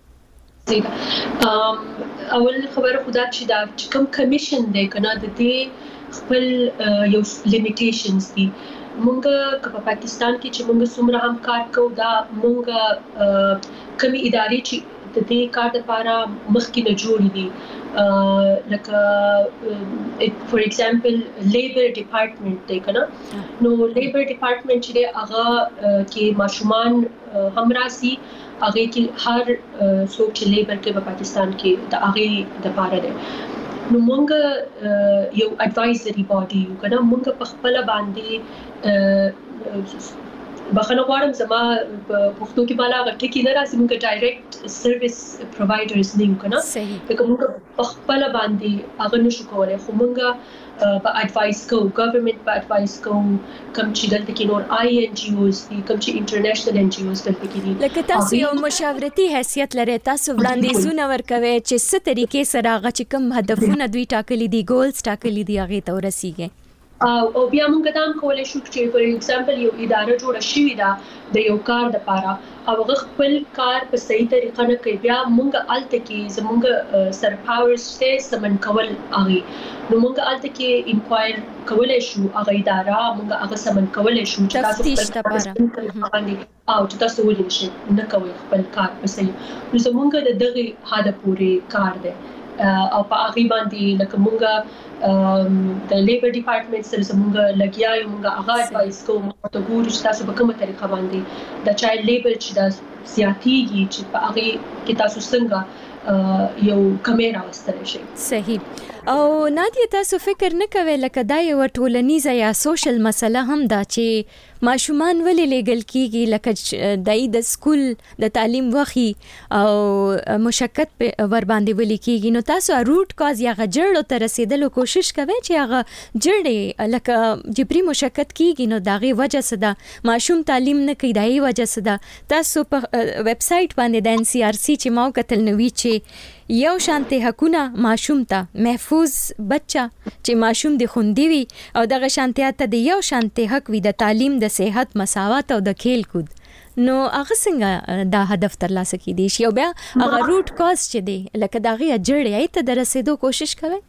اول خبره خدا چې دا کوم کمیشن دی کنه د دې خپل یو لیمیټیشنز دي مونږ په پاکستان کې چې مونږ څومره هم کار کوو دا مونږ کمی ادارې چې د دې کار لپاره مخکې نه جوړې دي لکه فور ایگزامپل لیبر ډپارټمنټ دی کنه نو لیبر ډپارټمنټ چې هغه کې ماشومان هم راسي هغه کې هر څوک چې لیبر کې په پاکستان کې د هغه د لپاره دی نو مونږ یو اډوایزري باډي یو کنه مونږ په خپل باندې بخنه غواړم زما په پښتو کې بالا غټکی نه راځي موږ ډایرکټ سرویس پرووایډرز نه یو کنه که موږ خپل باندې هغه نشو کولای خو موږ په اډوایس کو ګورنمنت په اډوایس کو کوم چې دلته کې نور آی ان جی اوز دي کوم چې انټرنیشنل ان جی اوز دلته کې دي لکه تاسو یو مشاورتي حیثیت لري تاسو وړاندیزونه ورکوي چې څه طریقې سره هغه چې کوم هدفونه دوی ټاکلي دي ګولز ټاکلي دي هغه ته ورسیږي او بیا موږ دا هم کولای شو چې فور ایگزامپل یو اداره جوړه شوې ده د یو کار لپاره او هغه خپل کار په صحیح طریقه نه کوي بیا موږ الته کې زموږ سر پاورز ته سمن کول اغي نو موږ الته کې انکوایر کولای شو هغه اداره موږ هغه سمن کولای شو چې تاسو خپل او چې تاسو ولې نشئ نه کوي خپل کار په صحیح نو زموږ د دغه هاده پورې کار دی او په هغه باندې لکه مونږه د لیبر ډپارټمنټ سره زموږ لګیا یو مونږه هغه اډوایس کوو ته ګورو چې تاسو په کومه طریقه باندې د چایلډ لیبر چې د زیاتیږي چې په هغه کې تاسو څنګه یو کمیرا واستل شي صحیح او نادیه تاسو فکر نه کوئ لکه دا یو ټولنیزه یا سوشل مسله هم دا چې ماشومان ولې لېګل کیږي لکه دای د سکول د تعلیم وخی او مشکت ور باندې ولې کیږي نو تاسو روټ کاز یا غجړو ته رسیدلو کوشش کوئ چې هغه جړې لکه جبري مشکت کیږي نو داغه وجه صدا ماشوم تعلیم نه کوي دای وجه صدا تاسو په ویب سټ باندې د ان سی آر سی چې ماو قتل نوي چې یو شانته حقونه ماشوم ته محفوظ بچا چې ماشوم د خوندي وي او دغه شانتیا ته د یو شانته حق وي د تعلیم د صحت مساوات او د کھیل کود نو هغه څنګه دا هدف ترلاسه کیدی شي او بیا هغه روټ کاز چې دی لکه دغه جړې ایت د رسیدو کوشش کوي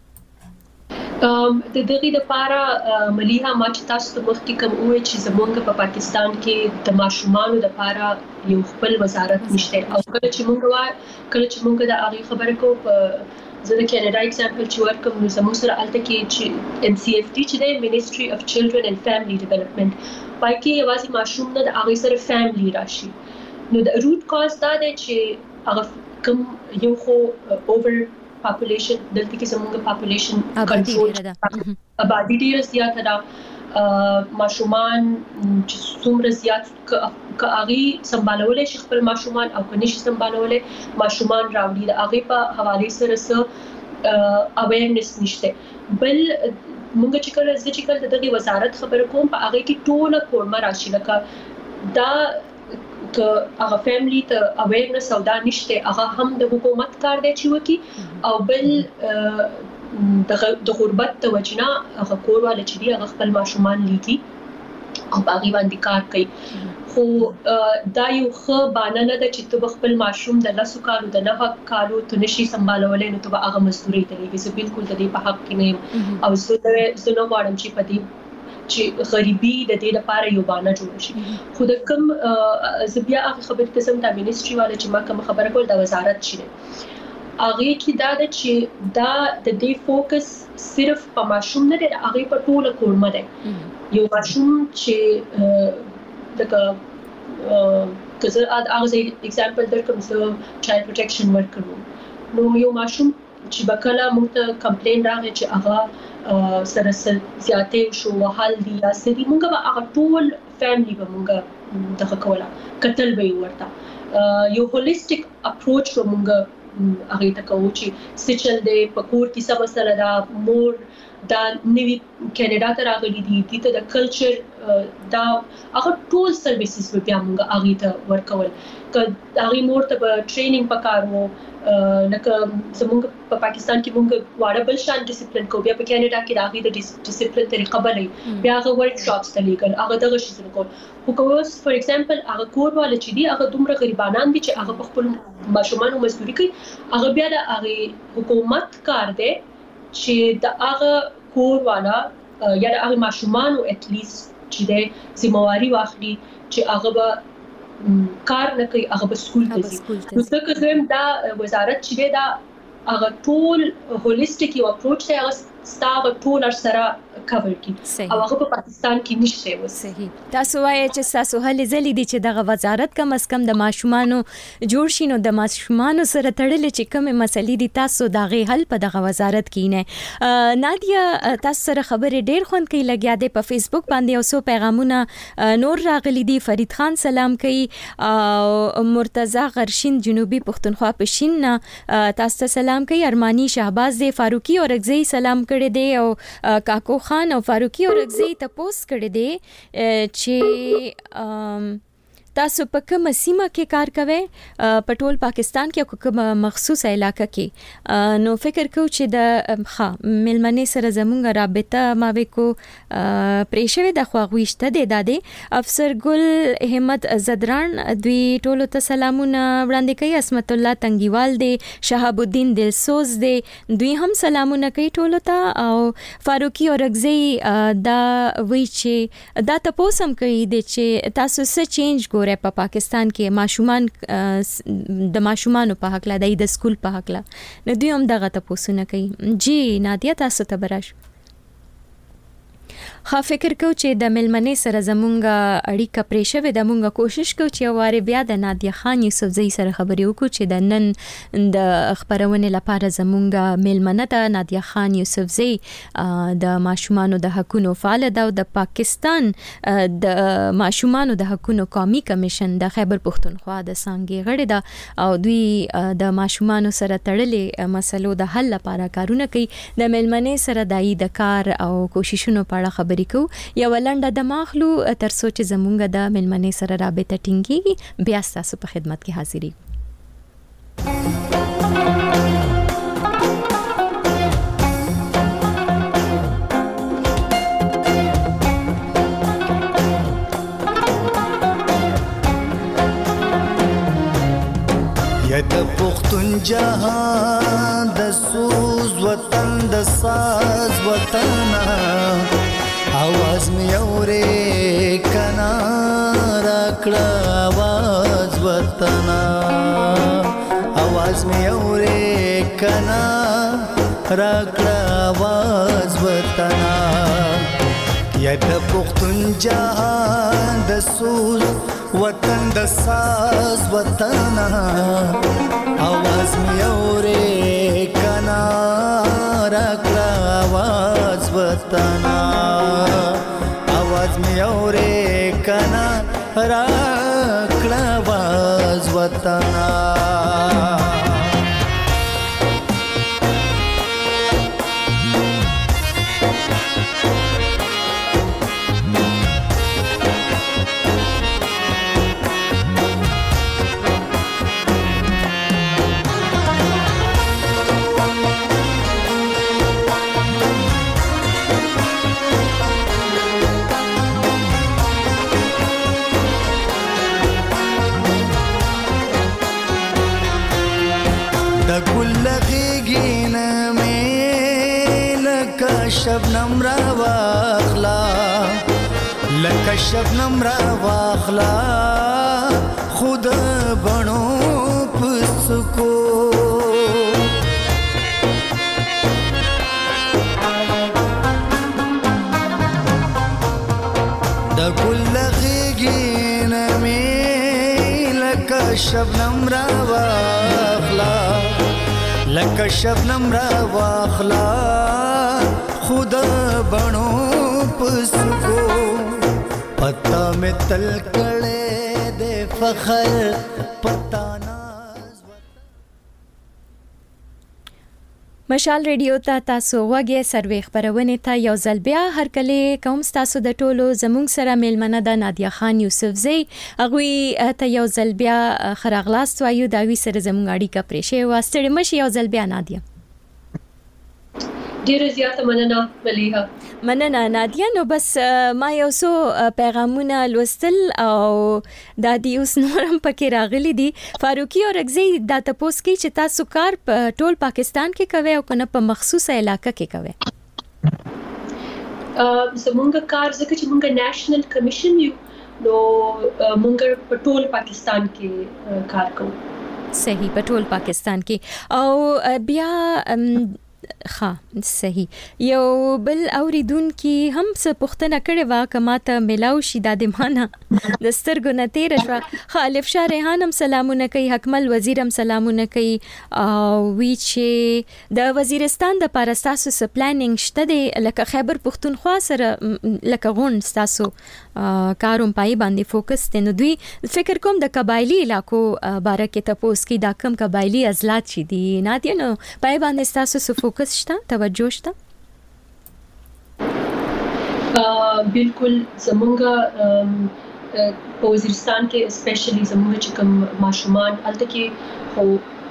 د دغه لپاره مليها ما چې تاسو ته مخکې کوم وې چې زمونږ په پاکستان کې د ماشومانو لپاره یو خپل وزارت نشته او کله چې مونږ وا کله چې مونږ د هغه خبره کو په زه د کینیډا ایگزامپل چې ورکوم نو زموږ سره الته کې چې ام سی اف ټي چې د منیسټري اف چلډرن اینڈ فیملی ډیولپمنٹ پای کې یوازې ماشوم نه د هغه سره فیملی راشي نو د روټ کاز دا دی چې هغه کوم یو خو اوور پاپولیشن دلته کې زموږ پاپولیشن کنټرول آبادی ډیره زیاته ده ماشومان چې څومره زیات ک اغي سمبالولې شي خپل ماشومان او کني شي سمبالولې ماشومان راوړي د اغي په حواله سره سره اویرنس نشته بل موږ چې کله چې کله دغه وزارت خبر کوم په اغي کې ټوله کورمه راشي لکه دا که هغه فیملی ته اویرنس او دا نشته هغه هم د حکومت کار دی چې وکي او بل د غربت د وجنا هغه کورواله چې دی هغه خپل ماشومان لیدي او باغی باندې کار کوي خو دا یو ښه بانه نه ده چې ته خپل ماشوم د لاسو کالو د نه کالو ته نشي سمبالولې نو ته هغه مزدوري کوي زه بالکل د دې په حق کې نه او زه زه نو غواړم چې په دې چې غریبي د دې لپاره یو بانه جوړ شي خو د کوم زبیا هغه خبرې ته سم د منیسټري والا چې ما کوم خبره کول د وزارت شي هغه کې دا د چې دا د دې فوکس صرف په ماشوم نه دی هغه په ټوله کورمه دی یو ماشوم چې دغه کزه هغه ایگزامپل درکوم زه چایلډ پروټیکشن ورکوم نو یو ماشوم چې بکله موږ ته کمپلین راغی چې هغه سره زیاتې شو وحال دي یا سړي موږ به هغه ټول فیملی به موږ دغه کوله قتل به ورته یو هولیسټیک اپروچ به موږ هغه ته کوو چې سچل دی په کور کې څه مسله ده مور دا نوی کینیډا ته راغلي دي دته د کلچر دا هغه ټول سرویسز به بیا موږ هغه ته ورکول که هغه مور ته به ټریننګ پکارو لکه زموږ په پاکستان کې موږ واړه بل شان ډیسپلین کو بیا په کینیډا کې راغلي د ډیسپلین طریقه بلې بیا هغه ورک شاپس ته لیکل هغه دغه شي څه کول خو کوس فور ایگزامپل هغه کور والا چې دی هغه دومره غریبانان دي چې هغه په خپل ماشومان مزدوري کوي هغه بیا د هغه حکومت کار دی چې د هغه کور والا یا د هغه ماشومان او ات لیست چې د ذمہواری واخلي چې هغه به کار نه کوي هغه په سکول کې ځي نو څنګه زم دا وزارت چې دا هغه ټول هولیسټیک یو اپروچ دی هغه ستاره ټول سره کور کی او هغه په پاکستان کې نشته و. صحیح. تاسو وایي چې تاسو هلي زلي دي چې دغه وزارت کم اس کم د ماشومانو جوړ شینو د ماشومانو سره تړلې چې کومه مسلې دي تاسو دغه حل په دغه وزارت کې نه. نادیا تاسو سره خبرې ډېر خوند کوي لګیا دي په فیسبوک باندې اوسو پیغامونه نور راغلي دي. فرید خان سلام کوي او مرتضی غرشین جنوبي پښتونخوا پښین نه تاسو ته سلام کوي. ارمانی شهباز دی فاروقی اورغزی سلام کړي دي او کاکو خان او فاروقی اورغزی ته پوسټ کړي دي چې تاسو په کومه سیمه کې کار کوئ په ټول پاکستان کې او کومه مخصوصه علاقه کې. نو فکر کوم چې د ښه ملمنې سره زمونږ رابطه ما وکړو پرېښوې د خواغويشته دی دادې افسر ګل همت زدران دوی ټولو ته سلامونه وړاندې کوي. اسمت الله تنګیوال دی شهاب الدین دلسوز دی دوی هم سلامونه کوي ټولو ته. او فاروقی اورغزی دا وی چې دا تاسو هم کوي د چې تاسو څه چینج ګورئ په پاکستان کې ماشومان د ماشومانو په حق لا د سکول په حق لا نو دوی هم دغه تاسو نه کوي. جی نادیا تاسو ته براش خا فکر کو چې د ملمنې سره زمونږه اړیکه پرېښوې د مونږه کوشش کو چې واره بیا د نادیا خان یوسفزئی سره خبرې وکړو چې د نن د خبرونه لپاره زمونږه ملمنه ته نادیا خان یوسفزئی د ماشومانو د حقوقو فعال ده او د پاکستان د ماشومانو د حقوقو قومي کمیشن د خیبر پښتونخوا د څنګه غړي ده او دوی د ماشومانو سره تړلې مسلو د حل لپاره کارونه کوي. د ملمنې سره دای د کار او کوششونو په اړه خبرې کو یا ولنډه د ماخلو تر سوچ زمونږه د ملمنې سره رابطه ټینګي بیا تاسو په خدمت کې حاضرې. یا د پښتون جهان د سوز وطن د ساز وطن आवाज में औरे कना रखड़ा आवाज वतना आवाज में औरे कना रखड़ा आवाज वतना या द पुख्तन जहान द सूज वतन द साज वतना आवाज में औरे कना रखड़ा आवाज वतना आवाज में औरे कना राकड़ा आवाज वतना. शबनम را واخلا لکه شبنم را واخلا خود بڼو پسکو د ګل غیګین می لکه شبنم را واخلا لکه شبنم را واخلا खुद बनो पुसको पता में तल कड़े दे फखर पता ना. مشال ریډیو ته تاسو وګورئ سروې خبرونه ته یو ځل بیا هر کله کوم تاسو د ټولو زموږ سره میلمنه د نادیا خان یوسفزئی هغه ته یو ځل بیا خراغلاست وایو دا وی سره زموږ اړیکه پرېښه واسطه مشه یو ځل بیا نادیا. ډیره زیاته مننه ملیحه. مننه نادیا. نو بس ما یو څو پیغامونه لوستل او د دې اوس نورم پکې راغلي دي. فاروقی اورغزی دا تاسو کې چې تاسو کار په ټول پاکستان کې کوي او کنه په مخصوصه علاقه کې کوي؟ زمونږ کار ځکه چې مونږ نېشنل کمیشن یو نو مونږ په ټول پاکستان کې کار کوو. صحیح په ټول پاکستان کې. او بیا ښه صحیح. یو بل اوریدونکي هم څه پوښتنه کړې وه که ماته میلاو شي دا د مانه د سترګو نه تېره شوه. ښه الفشا ریحان هم سلامونه کوي، حکمل وزیر هم سلامونه کوي او وی چې د وزیرستان دپاره ستاسو څه پلانینګ شته دی لکه خیبر پښتونخوا سره لکه غونډ ستاسو کار هم پای باندې فوکس دی، نو دوی فکر کوم د قبایلي علاقو باره کې تپوس کوي دا کم قبایلي اضلاع چې دي نادیه، نو پای باندې ستاسو څه فوکس شته، توجه شته؟ بالکل زمونږ په وزیرستان کې اسپیشلی زمونږ چې کوم ماشومان هلته کې خو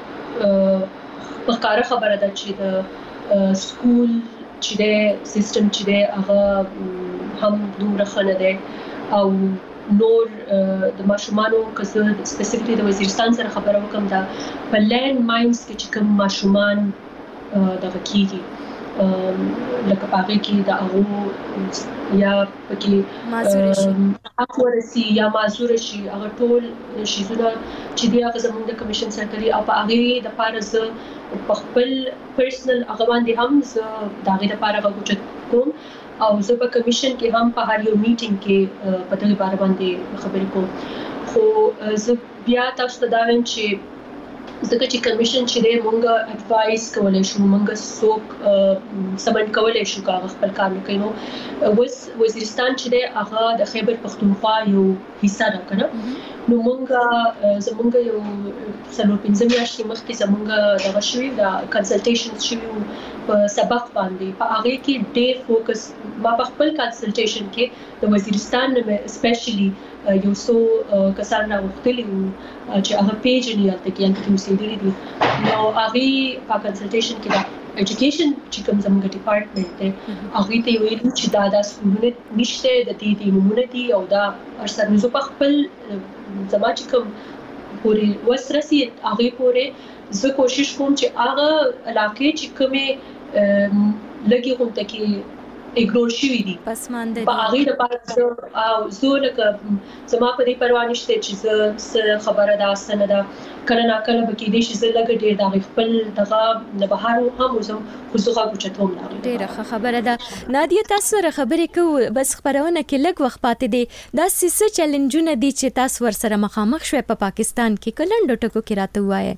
په ښکاره خبره ده چې د سکول چې دی سیستم چې دی هغه هم دومره ښه نه دی او نور د ماشومانو که زه سپیسیفیکلی د وزیرستان سره خبره وکړم دا په لینډ ماینز کې چې کوم ماشومان دغه کېږي لکه په هغې کې د هغو یا پکې حق ورسي یا معذوره شي هغه ټول شیزونه چې دي هغه زموږ د کمیشن سره کوي او په هغې دپاره زه په خپل پرسنل هغه باندې هم زه د هغې دپاره غږ اوچت کوم او زه په کمیشن کې هم په هر یو میټینګ کې په دغې باره باندې خبرې کوم. خو زه بیا تاسو ته دا وایم چې ځکه چې کمیشن چې دی مونږ اډوایس کولی شو، مونږ څوک سمن کولی شو که هغه خپل کار نه کوي. نو اوس وزیرستان چې دی هغه د خیبر پښتونخوا یو حصه ده که نه، نو مونږ زمونږ یو څلور پنځه میاشتې مخکې زمونږ دغه شوي د کنسلټیشنز شوي وو په سبق باندې، په هغې کې ډېر فوکس ما په خپل کنسلټیشن کې د وزیرستان نه مې اسپیشلی یو څو کسان راغوښتلي وو چې هغه پیژني هلته کې هلته کې اوسېدلي دي، نو هغې په کنسلټیشن کې دا ایجوکیشن چې کوم زموږ ډپارټمنټ دی هغوی ته یې ویلي چې دا دا سکولونه نشته، د دې دې نومونه دي او دا ارسر نو زه په خپل زما چې کوم پورې وس رسي هغې پورې زه کوشش کوم چې هغه علاقې چې کومې لږې غونته کې اګنور شوي دي پسمانده دي په هغې دپاره زه او زه لکه زما په دې پروا نشته چې زه څه خبره ده څه نه ده، کله ناکله به کېدی شي زه لږ ډېر د هغې خپل دغه نه بهر هم وځم خو زه غږ اوچتوم د هغې ډېره ښه خبره ده. نادیه تاسو سره خبرې کوو بس خپرونه کې لږ وخت پاتې دی، داسې څه چیلنجونه دي چې تاسو ورسره مخامخ شوئ په پاکستان کې که لنډو ټکو کې راته ووایئ؟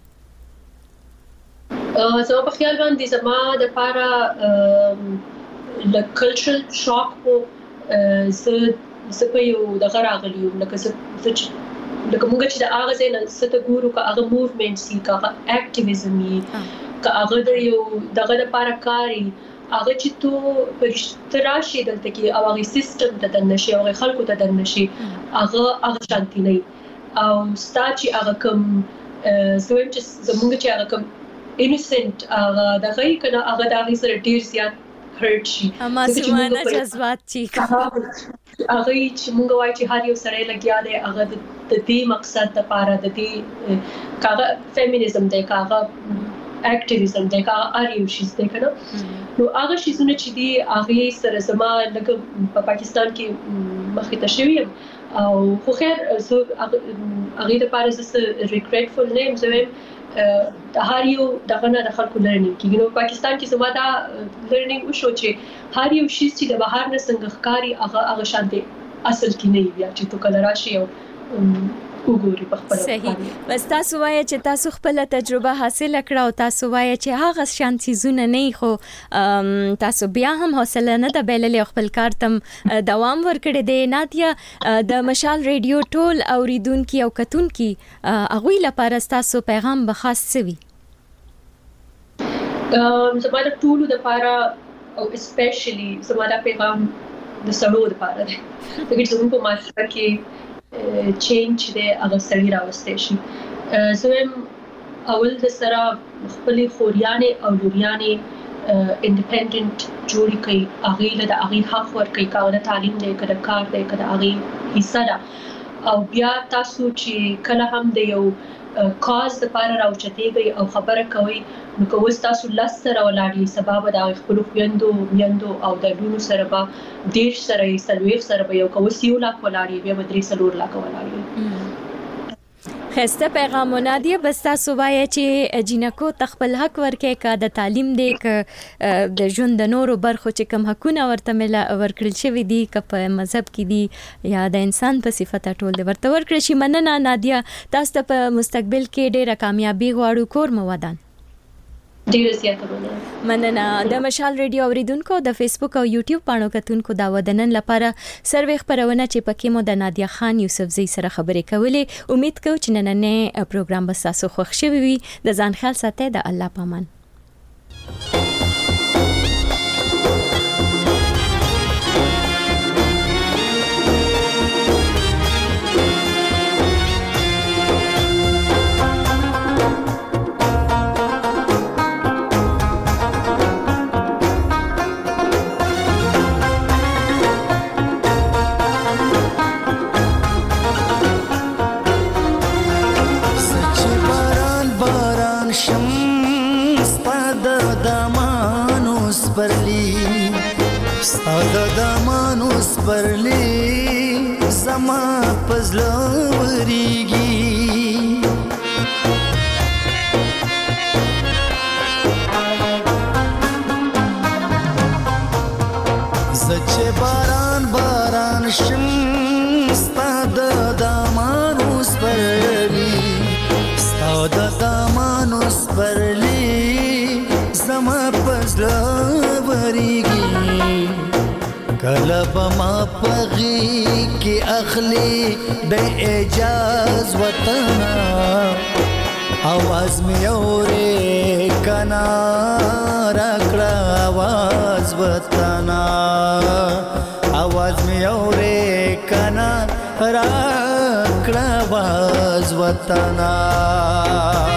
زما په خیال باندې زما دپاره لکه کلچرل شاک په زه زه په یو دغه راغلی یم لکه زه لکه موږ چې د هغه ځای نه څه ته ګورو که هغه موومنټ وي که هغه اکټیویزم وي که هغه د یو دغه دپاره کار وي هغه چې تو په رښته راشي دلته کې او هغې سیسټم ته دننه شي او هغې خلکو ته دننه شي هغه هغه شانتي نه وي او ستا چې هغه کوم زه وایم چې زموږ چې هغه کوم انوسنټ هغه دغه یي که نه هغه د هغې سره ډېر زیات هرټ شي معصومانه جذبات چې هغه چې موږ وایو چې هر یو سړی لګیا دی هغه د دې مقصد دپاره د دې که هغه فیمینزم دی که هغه اکټیویزم دی که هغه هر یو شیز دی که نه، نو هغه شیزونه چې دي هغې سره زما لږ په پاکستان کې مخې ته شوي یم او خو خیر زه هغې دپاره زه څه ریګریټفل نه یم، زه وایم د هر یو دغه نه د خلکو لرنینګ کېږي. نو پاکستان کې زما دا لرنینګ وشو چې هر یو شیز چې د بهر نه څنګه ښکاري هغه هغه شانتې اصل کې نه وي بیا چې تو کله راشي او وګوري په خپله. صحیح، بس تاسو وایئ چې تاسو خپله تجربه حاصله کړه او تاسو وایئ چې هغه شان څیزونه نه وي خو تاسو بیا هم حوصله نه ده بایللې او خپل کار ته دوام ورکړی دی. نادیه د مشال ریډیو ټول اوریدونکي او کتونکي هغوی لپاره ستاسو پیغام به خاص څه وي؟ زما د ټولو دپاره او اسپیشلی زما دا پیغام د سړو دپاره دی ځکه چې زموږ په معاشره کې چینج چې دی هغه سړي راوستی شي. زه وایم اول د سره خپلې خوریانې او لوریانې انډیپینډنټ جوړې کړئ، هغې له د هغې حق ورکړئ که هغه د تعلیم دی که د کار دی که د هغې حصه ده او بیا تاسو چې کله هم د یو کاز دپاره راوچتېږئ او خبره کوئ نو که اوس تاسو لس سره ولاړ یې سبا به د هغې خپلو خویندو میندو او د لونو سره به دېرش سره یې څلوېښت سره به یو که اوس یو لاک ولاړ یې بیا به درې څلور لاکه ولاړ یې. خسته پیغامونه دی بس تاسو وایي چې جنکو تخپل حق ورکې کا د تعلیم دی ک د ژوند د نورو برخو چې کوم حقونه ورته مل ورکړل شوی دی ک په مذهب کې دی یا د انسان په صفت ټول دی ورته ورکړل شي. مننه نادیا، تاسو ته په مستقبل کې ډیره کامیابی غواړو. کور مو ودان. ډیر زیاته مننه. مننه د مشال ریډیو اوریدونکو د فیسبوک او یوټیوب پاڼو کتونکو دا ودنن لپاره سروې خبرونه چې پکې مو د نادیا خان یوسفزئی سره خبرې کولې. امید کوم چې نننې پروګرام به تاسو خوښ شوي وي. د ځان خیال ساتئ. د الله پامان. ساده دمانو سپرلی زما پزله وریږي زچه باران باران شم ساده دمانو سپرلی ساده دمانو سپرلی زما پزله وریږي کله بما پغی کی اخلی د اجاز وطن आवाज می اورې کنا راکړه आवाज وطن आवाज می اورې کنا راکړه आवाज وطن